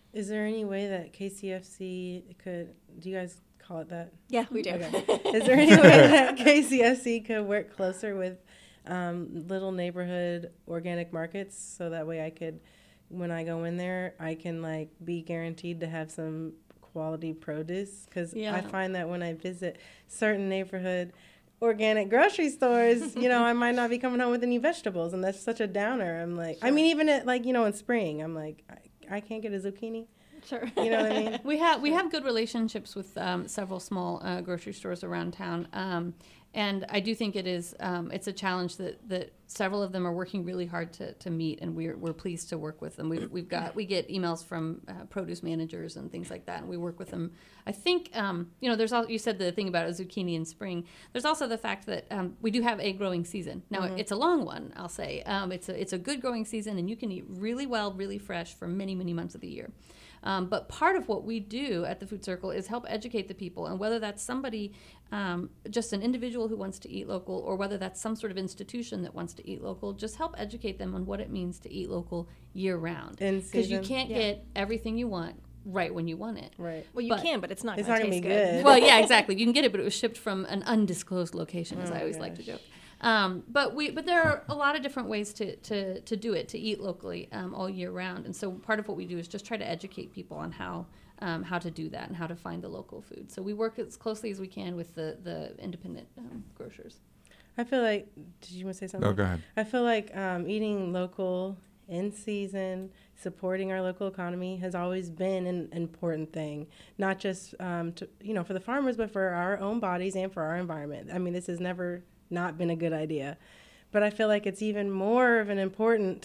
Is there any way that K C F C could, do you guys call it that? Yeah, we do. Okay. Is there any way that K C F C could work closer with um, little neighborhood organic markets so that way I could, when I go in there, I can like be guaranteed to have some quality produce? Because Yeah. I find that when I visit certain neighborhood organic grocery stores, you know, I might not be coming home with any vegetables, and that's such a downer. I'm like, I mean, even at like, you know, in spring, I'm like, I, I can't get a zucchini. Sure. You know what I mean? We have we have good relationships with um, several small uh, grocery stores around town, um, and I do think it is um, it's a challenge that, that several of them are working really hard to, to meet, and we're we're pleased to work with them. We've we've got we get emails from uh, produce managers and things like that, and we work with them. I think um, you know there's all you said the thing about a zucchini in spring. There's also the fact that um, we do have a growing season. Now Mm-hmm. it's a long one, I'll say. Um, it's a it's a good growing season, and you can eat really well, really fresh for many many months of the year. Um, but part of what we do at the Food Circle is help educate the people, and whether that's somebody, um, just an individual who wants to eat local, or whether that's some sort of institution that wants to eat local, just help educate them on what it means to eat local year round. In Because you season. can't Yeah. get everything you want right when you want it. Right. Well, you But can, but it's not It's going not to gonna taste be good. good. Well, yeah, exactly. You can get it, but it was shipped from an undisclosed location, as Oh I my always like to gosh. joke. Um, but we, but there are a lot of different ways to, to, to do it, to eat locally um, all year round. And so part of what we do is just try to educate people on how um, how to do that and how to find the local food. So we work as closely as we can with the the independent um, grocers. I feel like, did you want to say something? No, go ahead. I feel like um, eating local, in season, supporting our local economy has always been an important thing, not just um, to, you know, for the farmers, but for our own bodies and for our environment. I mean, this has never not been a good idea. But I feel like it's even more of an important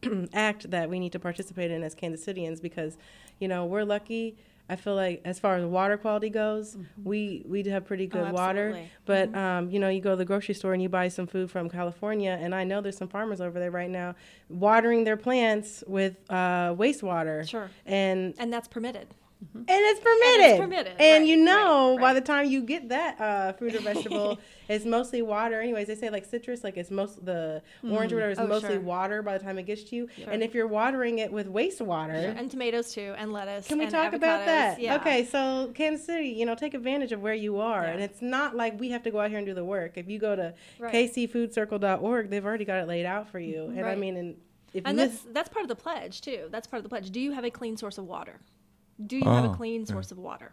act that we need to participate in as Kansas Cityans because, you know, we're lucky. I feel like as far as water quality goes, mm-hmm. we we have pretty good Oh, water. absolutely. But, Mhm. um, you know, you go to the grocery store and you buy some food from California, and I know there's some farmers over there right now watering their plants with uh, wastewater. Sure. And And that's permitted. and it's permitted. And it's permitted, And right, you know, right, by right. the time you get that uh, fruit or vegetable, it's mostly water. Anyways, they say like citrus, like it's most the orange or whatever is Oh, mostly sure. water by the time it gets to you. Sure. And if you're watering it with wastewater, Sure. And tomatoes too, and lettuce. can we and talk about avocados. that? Yeah. Okay, so Kansas City, you know, take advantage of where you are. Yeah. And it's not like we have to go out here and do the work. If you go to Right. k c food circle dot org, they've already got it laid out for you. And I Right. mean, and if And you that's miss, that's part of the pledge too. That's part of the pledge. Do you have a clean source of water? Do you have Oh, a clean yeah. source of water?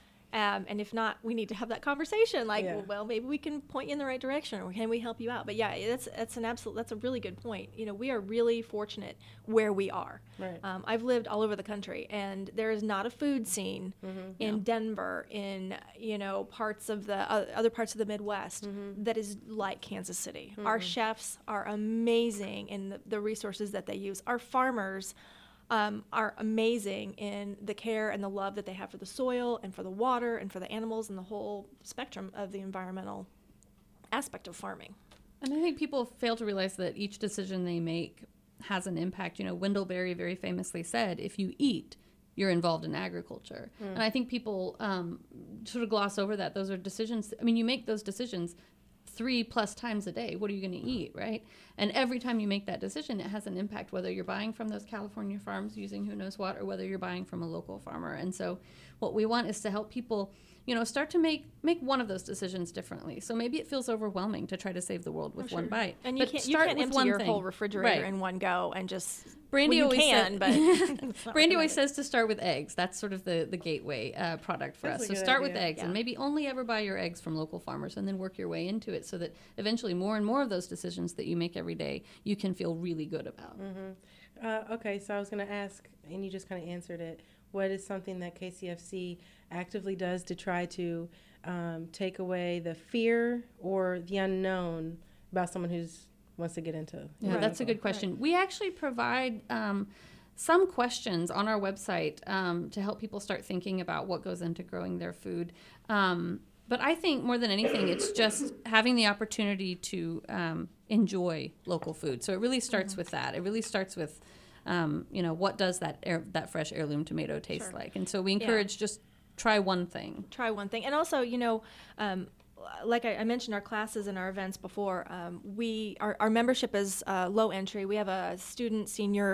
Um, and if not, we need to have that conversation. Like, Yeah. well, maybe we can point you in the right direction, or can we help you out? But yeah, that's that's an absolute. That's a really good point. You know, we are really fortunate where we are. Right. Um, I've lived all over the country, and there is not a food scene Mm-hmm. in Denver, in you know parts of the uh, other parts of the Midwest Mm-hmm. that is like Kansas City. Our chefs are amazing in the, the resources that they use. Our farmers. Um, are amazing in the care and the love that they have for the soil and for the water and for the animals and the whole spectrum of the environmental aspect of farming. And I think people fail to realize that each decision they make has an impact. You know, Wendell Berry very famously said, if you eat, you're involved in agriculture. Mm. And I think people um, sort of gloss over that. Those are decisions. I mean, you make those decisions three plus times a day. What are you going to eat, right? And every time you make that decision, it has an impact, whether you're buying from those California farms using who knows what, or whether you're buying from a local farmer. And so what we want is to help people, you know, start to make make one of those decisions differently. So maybe it feels overwhelming to try to save the world with Oh, sure. one bite. And you but can't, you start can't with empty one your thing. whole refrigerator Right. in one go and just. Brandy well, you always can, said, but it's not Brandy always recommended. says to start with eggs. That's sort of the, the gateway uh, product for That's us. a So good start with idea. eggs, Yeah. and maybe only ever buy your eggs from local farmers, and then work your way into it, so that eventually more and more of those decisions that you make every day you can feel really good about. Mm-hmm. Uh, okay, so I was going to ask, and you just kind of answered it. What is something that K C F C actively does to try to um, take away the fear or the unknown about someone who's wants to get into? Yeah, Right. that's a good question. We actually provide um, some questions on our website um, to help people start thinking about what goes into growing their food. Um, but I think more than anything, it's just having the opportunity to um, enjoy local food. So it really starts with that. It really starts with, um, you know, what does that air, that fresh heirloom tomato taste Sure. like? And so we encourage just try one thing. Try one thing. And also, you know, um, like I, I mentioned our classes and our events before, um, we our, our membership is uh, low entry. We have a student, senior,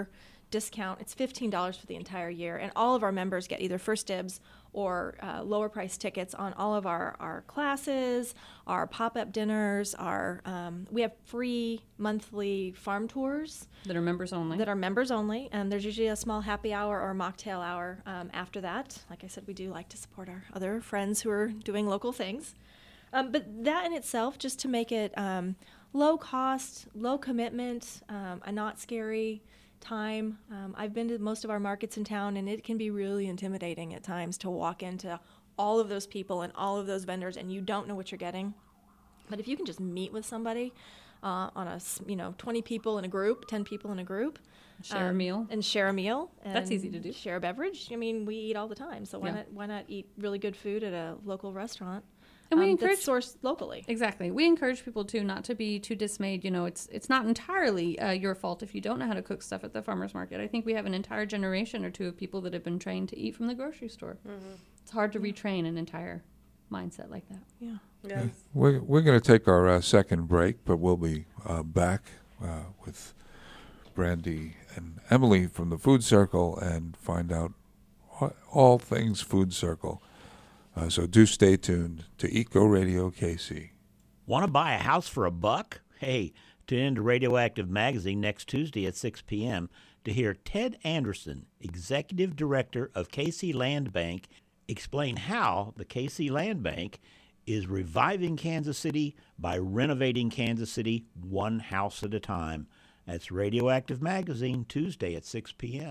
discount. It's fifteen dollars for the entire year, and all of our members get either first dibs or uh, lower price tickets on all of our, our classes, our pop-up dinners, our um, we have free monthly farm tours That are members only. that are members only, and there's usually a small happy hour or mocktail hour um, after that. Like I said, we do like to support our other friends who are doing local things. Um, but that in itself, just to make it um, low cost, low commitment, um, a not scary time. Um, I've been to most of our markets in town, and it can be really intimidating at times to walk into all of those people and all of those vendors, and you don't know what you're getting. But if you can just meet with somebody uh, on a, s- you know, twenty people in a group, ten people in a group. Share a meal. And share a meal. That's and easy to do. Share a beverage. I mean, we eat all the time, so why Yeah. not why not eat really good food at a local restaurant? And we um, encourage- that's sourced locally. Exactly. We encourage people too not to be too dismayed. You know, it's it's not entirely uh, your fault if you don't know how to cook stuff at the farmers market. I think we have an entire generation or two of people that have been trained to eat from the grocery store. Mm-hmm. It's hard to retrain an entire mindset like that. Yeah. Yes. We're, we're going to take our uh, second break, but we'll be uh, back uh, with Brandy and Emily from the Food Circle and find out a- all things Food Circle. Uh, so do stay tuned to Eco Radio K C. Want to buy a house for a buck? Hey, tune in to Radioactive Magazine next Tuesday at six p.m. to hear Ted Anderson, Executive Director of K C Land Bank, explain how the K C Land Bank is reviving Kansas City by renovating Kansas City one house at a time. That's Radioactive Magazine, Tuesday at six p.m.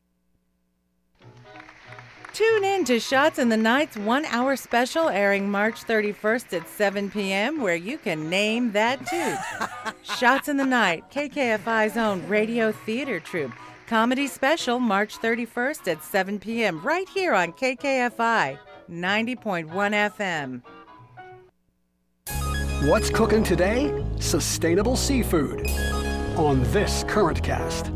Tune in to Shots in the Night's one-hour special airing March thirty-first at seven p.m. where you can name that toot. Shots in the Night, K K F I's own radio theater troupe. Comedy special March thirty-first at seven p.m. right here on K K F I ninety point one F M. What's cooking today? Sustainable seafood on this Current Cast.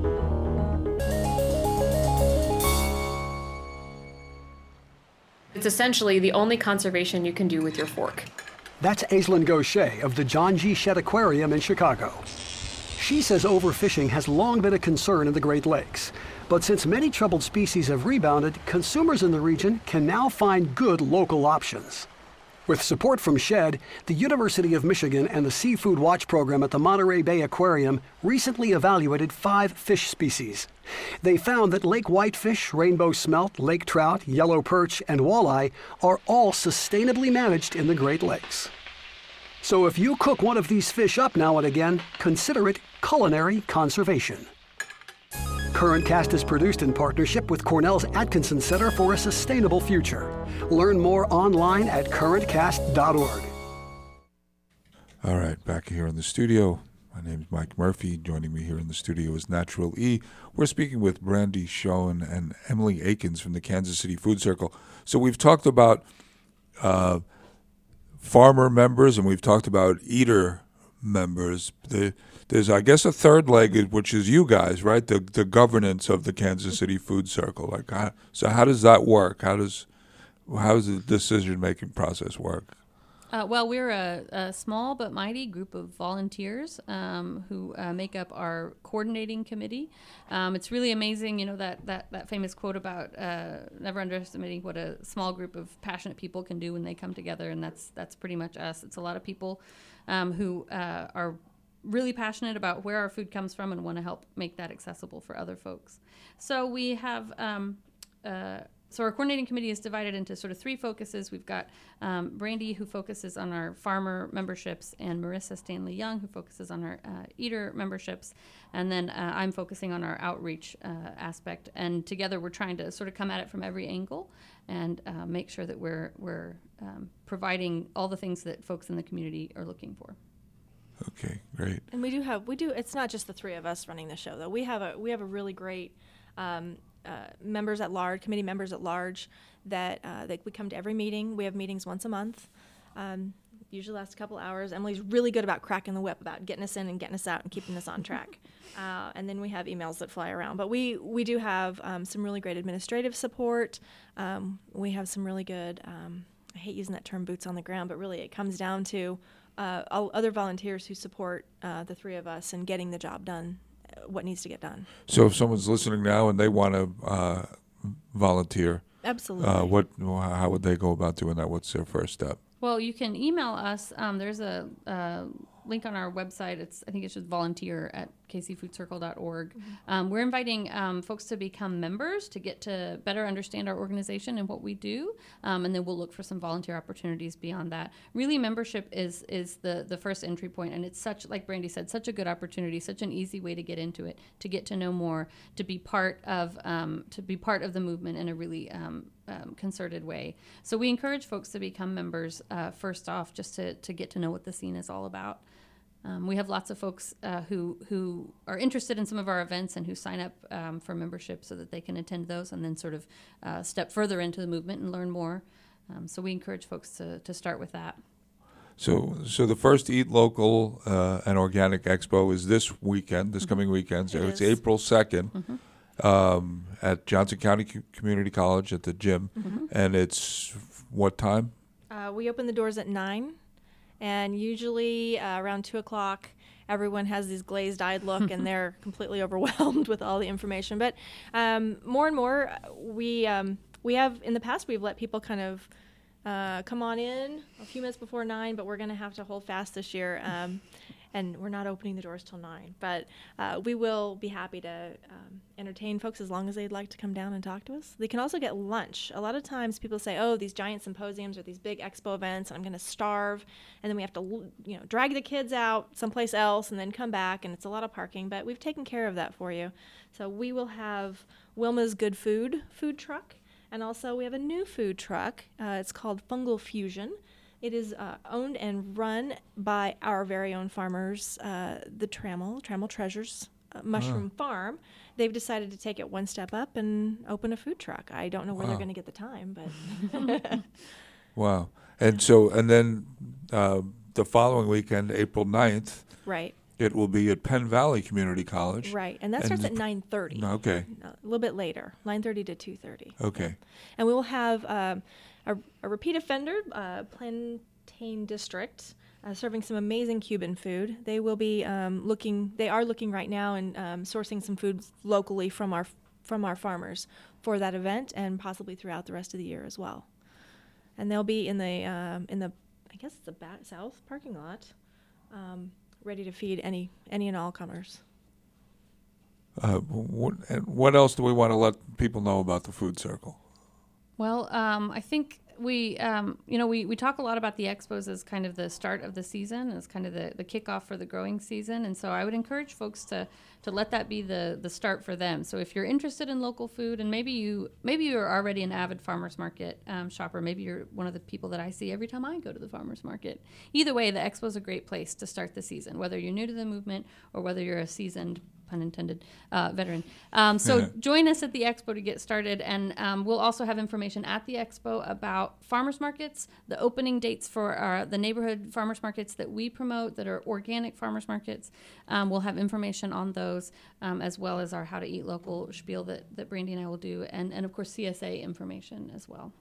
It's essentially the only conservation you can do with your fork. That's Aislinn Gaucher of the John G. Shedd Aquarium in Chicago. She says overfishing has long been a concern in the Great Lakes. But since many troubled species have rebounded, consumers in the region can now find good local options. With support from Shedd, the University of Michigan and the Seafood Watch program at the Monterey Bay Aquarium recently evaluated five fish species. They found that lake whitefish, rainbow smelt, lake trout, yellow perch, and walleye are all sustainably managed in the Great Lakes. So if you cook one of these fish up now and again, consider it culinary conservation. Current Cast is produced in partnership with Cornell's Atkinson Center for a Sustainable Future. Learn more online at current cast dot org. All right, back here in the studio. My name's Mike Murphy. Joining me here in the studio is Natural E. We're speaking with Brandy Schoen and Emily Akins from the Kansas City Food Circle. So we've talked about uh, farmer members and we've talked about eater members. The, there's, I guess, a third leg, which is you guys, right? The the governance of the Kansas City Food Circle. Like, how, so how does that work? How does how does the decision making process work? Uh, well, we're a, a small but mighty group of volunteers um, who uh, make up our coordinating committee. Um, it's really amazing, you know, that, that, that famous quote about uh, never underestimating what a small group of passionate people can do when they come together, and that's that's pretty much us. It's a lot of people um, who uh, are really passionate about where our food comes from and want to help make that accessible for other folks. So we have... Um, uh, So our coordinating committee is divided into sort of three focuses. We've got um, Brandy, who focuses on our farmer memberships, and Marissa Stanley Young, who focuses on our uh, eater memberships. And then uh, I'm focusing on our outreach uh, aspect. And together we're trying to sort of come at it from every angle and uh, make sure that we're, we're um, providing all the things that folks in the community are looking for. Okay, great. And we do have, we do, it's not just the three of us running the show, though. We have a, we have a really great um, uh, members at large, committee members at large, that, uh, that we come to every meeting. We have meetings once a month. Um, usually lasts a couple hours. Emily's really good about cracking the whip, about getting us in and getting us out and keeping us on track. Uh, and then we have emails that fly around. But we, we do have um, some really great administrative support. Um, we have some really good, um, I hate using that term, boots on the ground, but really it comes down to uh, all other volunteers who support uh, the three of us in getting the job done what needs to get done. So if someone's listening now and they want to uh, volunteer, Absolutely. uh, what how would they go about doing that? What's their first step? Well, you can email us. Um, there's a, a link on our website. It's I think it's just volunteer at k c food circle dot org. Mm-hmm. Um, we're inviting um, folks to become members to get to better understand our organization and what we do, um, and then we'll look for some volunteer opportunities beyond that. Really, membership is is the the first entry point, and it's such, like Brandy said, such a good opportunity, such an easy way to get into it, to get to know more, to be part of um, to be part of the movement in a really um, Um, concerted way. So we encourage folks to become members uh, first off, just to, to get to know what the scene is all about. Um, we have lots of folks uh, who who are interested in some of our events and who sign up um, for membership so that they can attend those and then sort of uh, step further into the movement and learn more. Um, so we encourage folks to, to start with that. So, so the first Eat Local uh, and Organic Expo is this weekend, this Mm-hmm. coming weekend. So It it's is. April second. Mm-hmm. Um, at Johnson County C- Community College at the gym, Mm-hmm. and it's what time? Uh, we open the doors at nine, and usually uh, around two o'clock, everyone has this glazed-eyed look, and they're completely overwhelmed with all the information. But um, more and more, we um, we have in the past we've let people kind of uh, come on in a few minutes before nine, but we're going to have to hold fast this year. Um, And we're not opening the doors till nine, but uh, we will be happy to um, entertain folks as long as they'd like to come down and talk to us. They can also get lunch. A lot of times people say, "Oh, these giant symposiums or these big expo events, and I'm going to starve," and then we have to, you know, drag the kids out someplace else and then come back, and it's a lot of parking. But we've taken care of that for you. So we will have Wilma's Good Food food truck, and also we have a new food truck. Uh, it's called Fungal Fusion. It is uh, owned and run by our very own farmers, uh, the Trammell, Trammell Treasures uh, Mushroom Farm. They've decided to take it one step up and open a food truck. I don't know where Wow. they're going to get the time, but Wow. And so, and then uh, the following weekend, April ninth, right, it will be at Penn Valley Community College. right, and that starts at nine thirty. Okay. A little bit later, nine thirty to two thirty. Okay. And we will have um, a, a repeat offender, uh, Plantain District, uh, serving some amazing Cuban food. They will be um, looking. They are looking right now and um, sourcing some food locally from our from our farmers for that event, and possibly throughout the rest of the year as well. And they'll be in the um, in the I guess it's the back south parking lot, um, ready to feed any any and all comers. Uh, what, and what else do we want to let people know about the Food Circle? Well, um, I think we, um, you know, we, we talk a lot about the expos as kind of the start of the season, as kind of the, the kickoff for the growing season. And so I would encourage folks to, to let that be the, the start for them. So if you're interested in local food, and maybe you maybe you're already an avid farmers market um, shopper, maybe you're one of the people that I see every time I go to the farmers market. Either way, the expo is a great place to start the season, whether you're new to the movement or whether you're a seasoned, pun intended, uh, veteran. Um, so join us at the expo to get started, and um, we'll also have information at the expo about farmers markets, the opening dates for our, the neighborhood farmers markets that we promote that are organic farmers markets. Um, we'll have information on those, um, as well as our How to Eat Local spiel that, that Brandy and I will do, and, and of course C S A information as well.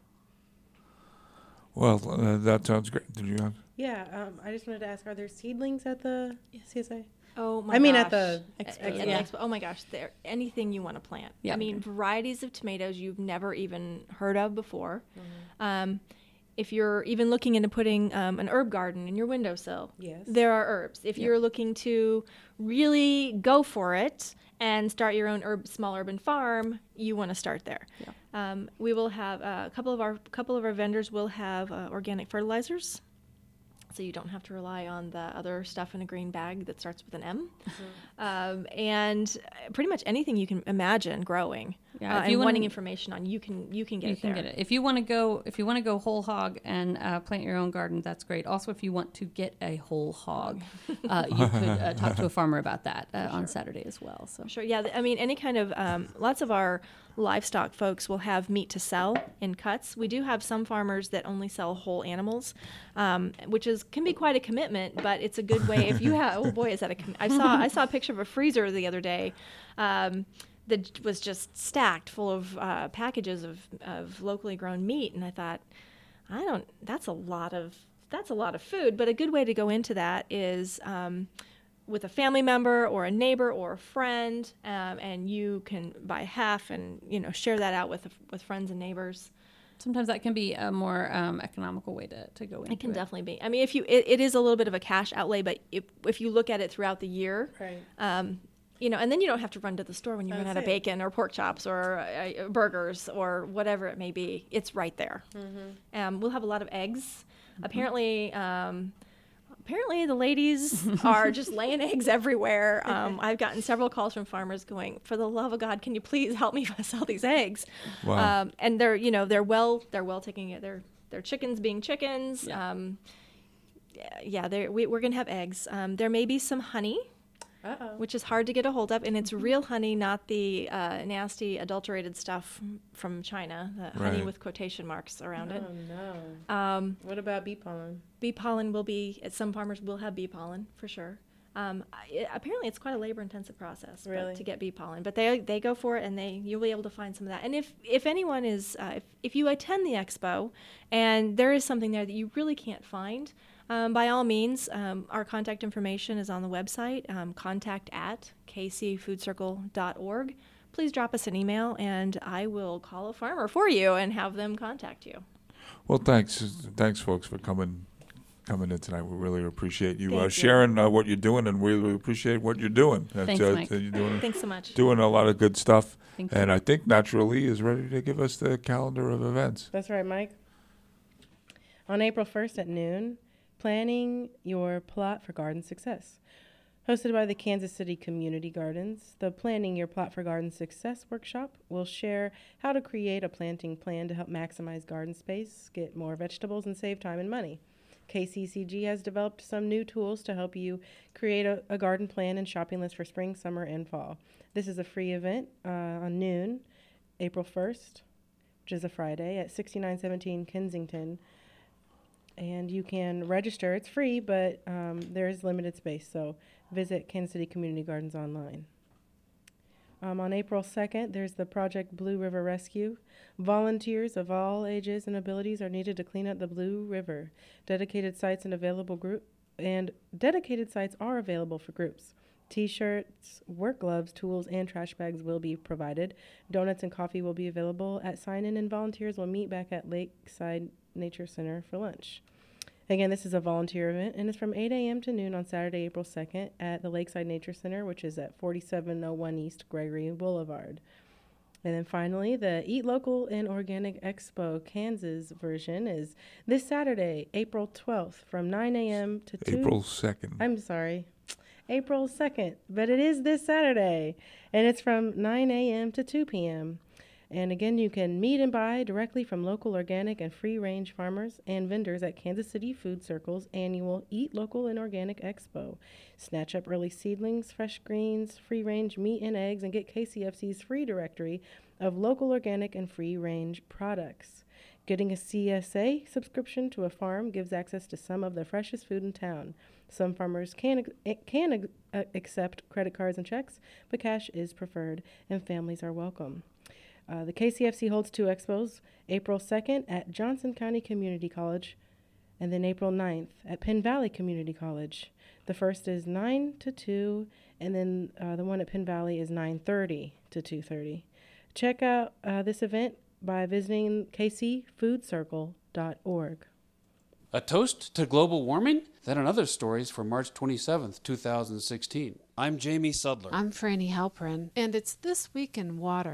Well, uh, that sounds great. Did you have? Yeah, um, I just wanted to ask, are there seedlings at the C S A? Oh my I mean, gosh. at the At- expo. at the yeah. expo. Oh my gosh, there anything you want to plant. Yeah. I mean, varieties of tomatoes you've never even heard of before. Mm-hmm. Um, if you're even looking into putting um, an herb garden in your windowsill, Yes. there are herbs. If Yep. you're looking to really go for it and start your own herb, small urban farm, you want to start there. Yeah. Um, we will have uh, a couple of our couple of our vendors will have uh, organic fertilizers. So you don't have to rely on the other stuff in a green bag that starts with an M. Um, and pretty much anything you can imagine growing Yeah, uh, if and you wanting wanna- information on, you can you can get You it can there. get it if you want to go. If you want to go whole hog and uh, plant your own garden, that's great. Also, if you want to get a whole hog, uh, you could uh, talk to a farmer about that uh, on Saturday as well. So Sure. Yeah. th- I mean, any kind of um, lots of our livestock folks will have meat to sell in cuts. We do have some farmers that only sell whole animals, um, which is can be quite a commitment, but it's a good way if you have. Oh boy, is that a? Com- I saw I saw a picture of a freezer the other day. Um, that was just stacked full of uh, packages of, of locally grown meat, and I thought, I don't. That's a lot of that's a lot of food. But a good way to go into that is um, with a family member or a neighbor or a friend, um, and you can buy half and, you know, share that out with with friends and neighbors. Sometimes that can be a more um, economical way to, to go into it. It can definitely be. I mean, if you, it, it is a little bit of a cash outlay, but if, if you look at it throughout the year, Right. um, you know, and then you don't have to run to the store when you run That's out of it. bacon or pork chops or uh, burgers or whatever it may be. It's right there. Mm-hmm. Um, we'll have a lot of eggs. Apparently, um, apparently the ladies are just laying eggs everywhere. Um, I've gotten several calls from farmers going, "For the love of God, can you please help me sell these eggs?" Wow. Um, and they're, you know, they're well, they're well taking it. They're they're chickens being chickens. Yeah. Um, yeah, yeah they're, we, we're gonna have eggs. Um, there may be some honey. Uh-oh. Which is hard to get a hold of, and it's real honey, not the uh, nasty adulterated stuff from China, the honey Right. with quotation marks around it. Oh, no. Um, What about bee pollen? bee pollen will be, some farmers will have bee pollen for sure. Um, it, apparently, it's quite a labor-intensive process but- Really? to get bee pollen, but they they go for it, and they you'll be able to find some of that. And if if anyone is, uh, if if you attend the expo, and there is something there that you really can't find, um, by all means, um, our contact information is on the website. Um, contact at k c food circle dot org. Please drop us an email, and I will call a farmer for you and have them contact you. Well, thanks, thanks, folks, for coming coming in tonight. We really appreciate you Thank uh, you. sharing uh, what you're doing, and we really appreciate what you're doing. That's, Thanks, uh, Mike. You're doing, Thanks so much. doing a lot of good stuff. Thank and you. I think Naturally is ready to give us the calendar of events. That's right, Mike. On April first at noon, planning your plot for garden success. Hosted by the Kansas City Community Gardens, the Planning Your Plot for Garden Success workshop will share how to create a planting plan to help maximize garden space, get more vegetables, and save time and money. K C C G has developed some new tools to help you create a, a garden plan and shopping list for spring, summer, and fall. This is a free event uh, on noon, April first, which is a Friday, at sixty-nine seventeen Kensington. And you can register. It's free, but um, there is limited space, so visit Kansas City Community Gardens online. Um, on April second, there's the Project Blue River Rescue. Volunteers of all ages and abilities are needed to clean up the Blue River. Dedicated sites and available group and dedicated sites are available for groups. T-shirts, work gloves, tools, and trash bags will be provided. Donuts and coffee will be available at sign-in, and volunteers will meet back at Lakeside Nature Center for lunch. Again, this is a volunteer event, and it's from eight a.m. to noon on Saturday, April second at the Lakeside Nature Center, which is at forty-seven oh one East Gregory Boulevard. And then finally, the Eat Local and Organic Expo Kansas version is this Saturday, April twelfth, from nine a.m. to two. April second. I'm sorry. April second, but it is this Saturday, and it's from nine a.m. to two p.m. And again, you can meet and buy directly from local organic and free-range farmers and vendors at Kansas City Food Circle's annual Eat Local and Organic Expo. Snatch up early seedlings, fresh greens, free-range meat and eggs, and get K C F C's free directory of local organic and free-range products. Getting a C S A subscription to a farm gives access to some of the freshest food in town. Some farmers can can uh, accept credit cards and checks, but cash is preferred, and families are welcome. Uh, the K C F C holds two expos, April second at Johnson County Community College, and then April ninth at Penn Valley Community College. The first is nine to two, and then uh, the one at Penn Valley is nine thirty to two thirty. Check out uh, this event by visiting k c food circle dot org. A toast to global warming? Then another stories for March twenty-seventh, two thousand sixteen. I'm Jamie Sudler. I'm Franny Halperin, and it's This Week in Water.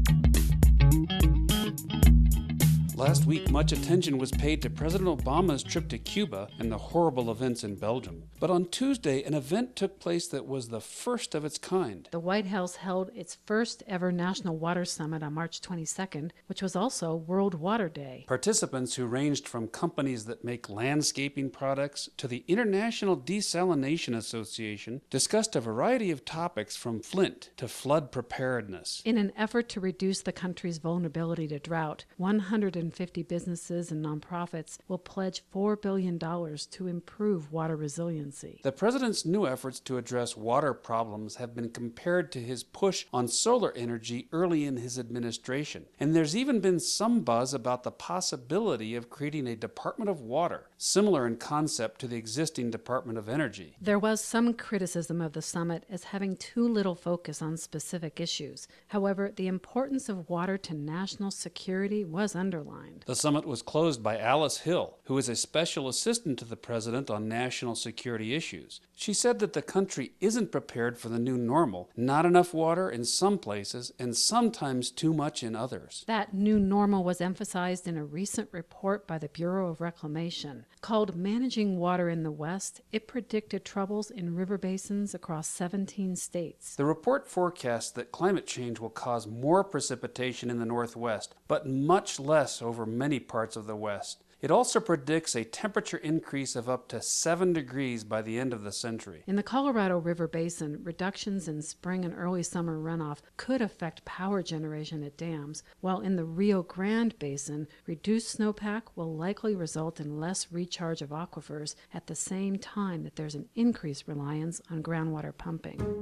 Last week, much attention was paid to President Obama's trip to Cuba and the horrible events in Belgium. But on Tuesday, an event took place that was the first of its kind. The White House held its first ever National Water Summit on March twenty-second, which was also World Water Day. Participants who ranged from companies that make landscaping products to the International Desalination Association discussed a variety of topics from Flint to flood preparedness. In an effort to reduce the country's vulnerability to drought, one hundred hundred fifty businesses and nonprofits will pledge four billion dollars to improve water resiliency. The president's new efforts to address water problems have been compared to his push on solar energy early in his administration. And there's even been some buzz about the possibility of creating a Department of Water, similar in concept to the existing Department of Energy. There was some criticism of the summit as having too little focus on specific issues. However, the importance of water to national security was underlined. The summit was closed by Alice Hill, who is a special assistant to the president on national security issues. She said that the country isn't prepared for the new normal, not enough water in some places and sometimes too much in others. That new normal was emphasized in a recent report by the Bureau of Reclamation. Called Managing Water in the West, it predicted troubles in river basins across seventeen states. The report forecasts that climate change will cause more precipitation in the Northwest, but much less over many parts of the West. It also predicts a temperature increase of up to seven degrees by the end of the century. In the Colorado River Basin, reductions in spring and early summer runoff could affect power generation at dams, while in the Rio Grande Basin, reduced snowpack will likely result in less recharge of aquifers at the same time that there's an increased reliance on groundwater pumping.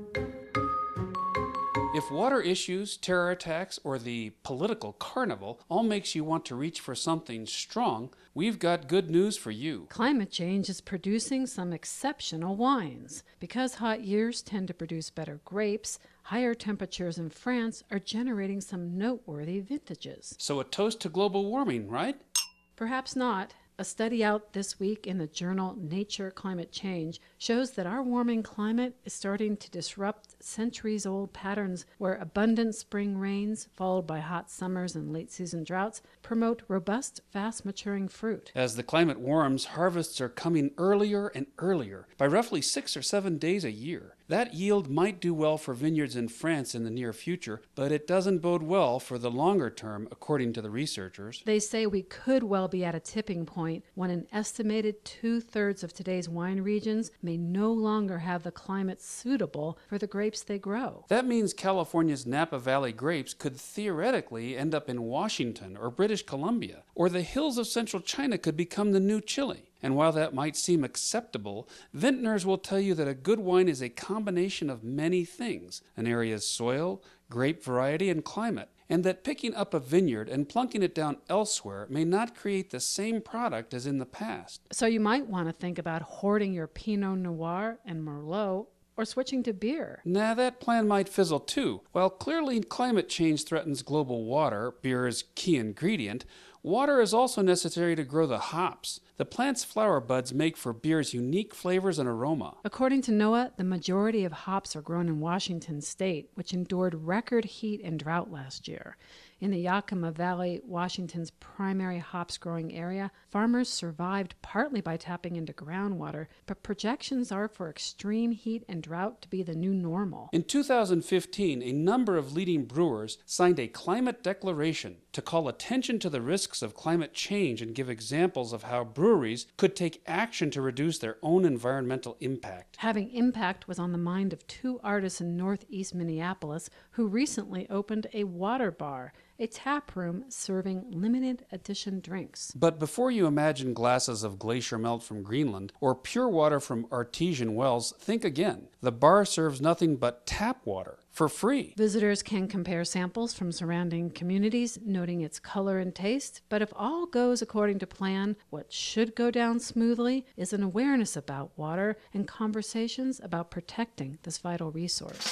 If water issues, terror attacks, or the political carnival all makes you want to reach for something strong, we've got good news for you. Climate change is producing some exceptional wines. Because hot years tend to produce better grapes, higher temperatures in France are generating some noteworthy vintages. So a toast to global warming, right? Perhaps not. A study out this week in the journal Nature Climate Change shows that our warming climate is starting to disrupt centuries-old patterns where abundant spring rains, followed by hot summers and late-season droughts, promote robust, fast-maturing fruit. As the climate warms, harvests are coming earlier and earlier, by roughly six or seven days a year. That yield might do well for vineyards in France in the near future, but it doesn't bode well for the longer term, according to the researchers. They say we could well be at a tipping point when an estimated two-thirds of today's wine regions may no longer have the climate suitable for the grapes they grow. That means California's Napa Valley grapes could theoretically end up in Washington or British Columbia, or the hills of central China could become the new Chile. And while that might seem acceptable, vintners will tell you that a good wine is a combination of many things, an area's soil, grape variety, and climate, and that picking up a vineyard and plunking it down elsewhere may not create the same product as in the past. So you might want to think about hoarding your Pinot Noir and Merlot or switching to beer. Nah, that plan might fizzle too. While clearly climate change threatens global water, beer's key ingredient, water is also necessary to grow the hops. The plant's flower buds make for beer's unique flavors and aroma. According to NOAA, the majority of hops are grown in Washington state, which endured record heat and drought last year. In the Yakima Valley, Washington's primary hops growing area, farmers survived partly by tapping into groundwater, but projections are for extreme heat and drought to be the new normal. In two thousand fifteen, a number of leading brewers signed a climate declaration to call attention to the risks of climate change and give examples of how breweries could take action to reduce their own environmental impact. Having impact was on the mind of two artists in northeast Minneapolis who recently opened a water bar, a tap room serving limited edition drinks. But before you imagine glasses of glacier melt from Greenland or pure water from artesian wells, think again. The bar serves nothing but tap water for free. Visitors can compare samples from surrounding communities, noting its color and taste. But if all goes according to plan, what should go down smoothly is an awareness about water and conversations about protecting this vital resource.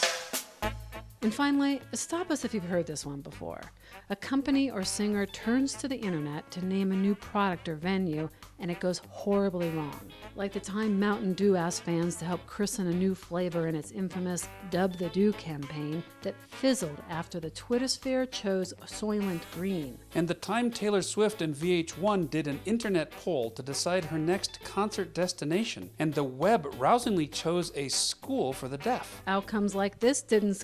And finally, stop us if you've heard this one before. A company or singer turns to the internet to name a new product or venue, and it goes horribly wrong. Like the time Mountain Dew asked fans to help christen a new flavor in its infamous Dub the Dew campaign that fizzled after the Twittersphere chose Soylent Green. And the time Taylor Swift and V H one did an internet poll to decide her next concert destination, and the web rousingly chose a school for the deaf. Outcomes like this didn't scare the good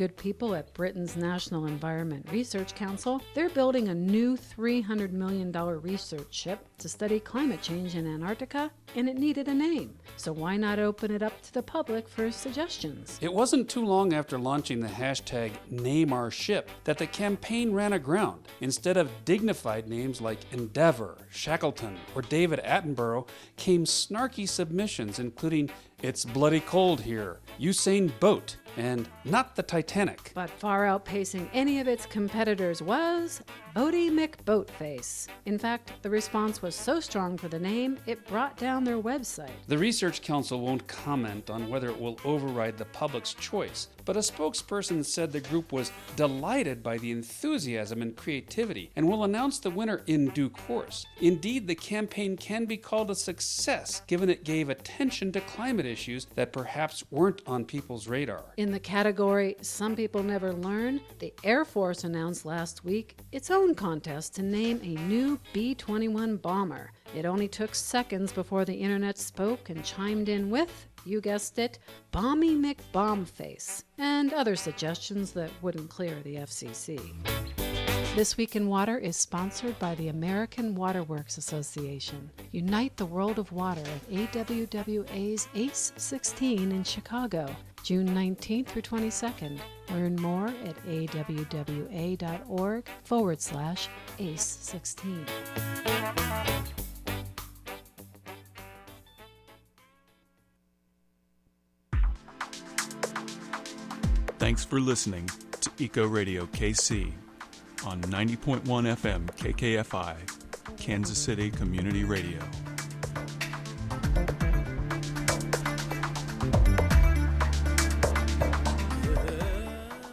good people at Britain's National Environment Research Council. They're building a new three hundred million dollars research ship to study climate change in Antarctica, and it needed a name. So why not open it up to the public for suggestions? It wasn't too long after launching the hashtag NameOurShip that the campaign ran aground. Instead of dignified names like Endeavour, Shackleton, or David Attenborough, came snarky submissions including It's Bloody Cold Here, Usain Boat, and Not the Titanic. But far outpacing any of its competitors was Boaty McBoatface. In fact, the response was so strong for the name, it brought down their website. The Research Council won't comment on whether it will override the public's choice, but a spokesperson said the group was delighted by the enthusiasm and creativity and will announce the winner in due course. Indeed, the campaign can be called a success given it gave attention to climate issues that perhaps weren't on people's radar. In the category Some People Never Learn, the Air Force announced last week its own contest to name a new B twenty-one bomber. It only took seconds before the internet spoke and chimed in with, you guessed it, Bomby McBombface, and other suggestions that wouldn't clear the F C C. This Week in Water is sponsored by the American Waterworks Association. Unite the world of water at A W W A's A C E sixteen in Chicago, June nineteenth through twenty-second. Learn more at awwa.org forward slash ACE 16. Thanks for listening to Eco Radio K C on ninety point one F M K K F I, Kansas City Community Radio.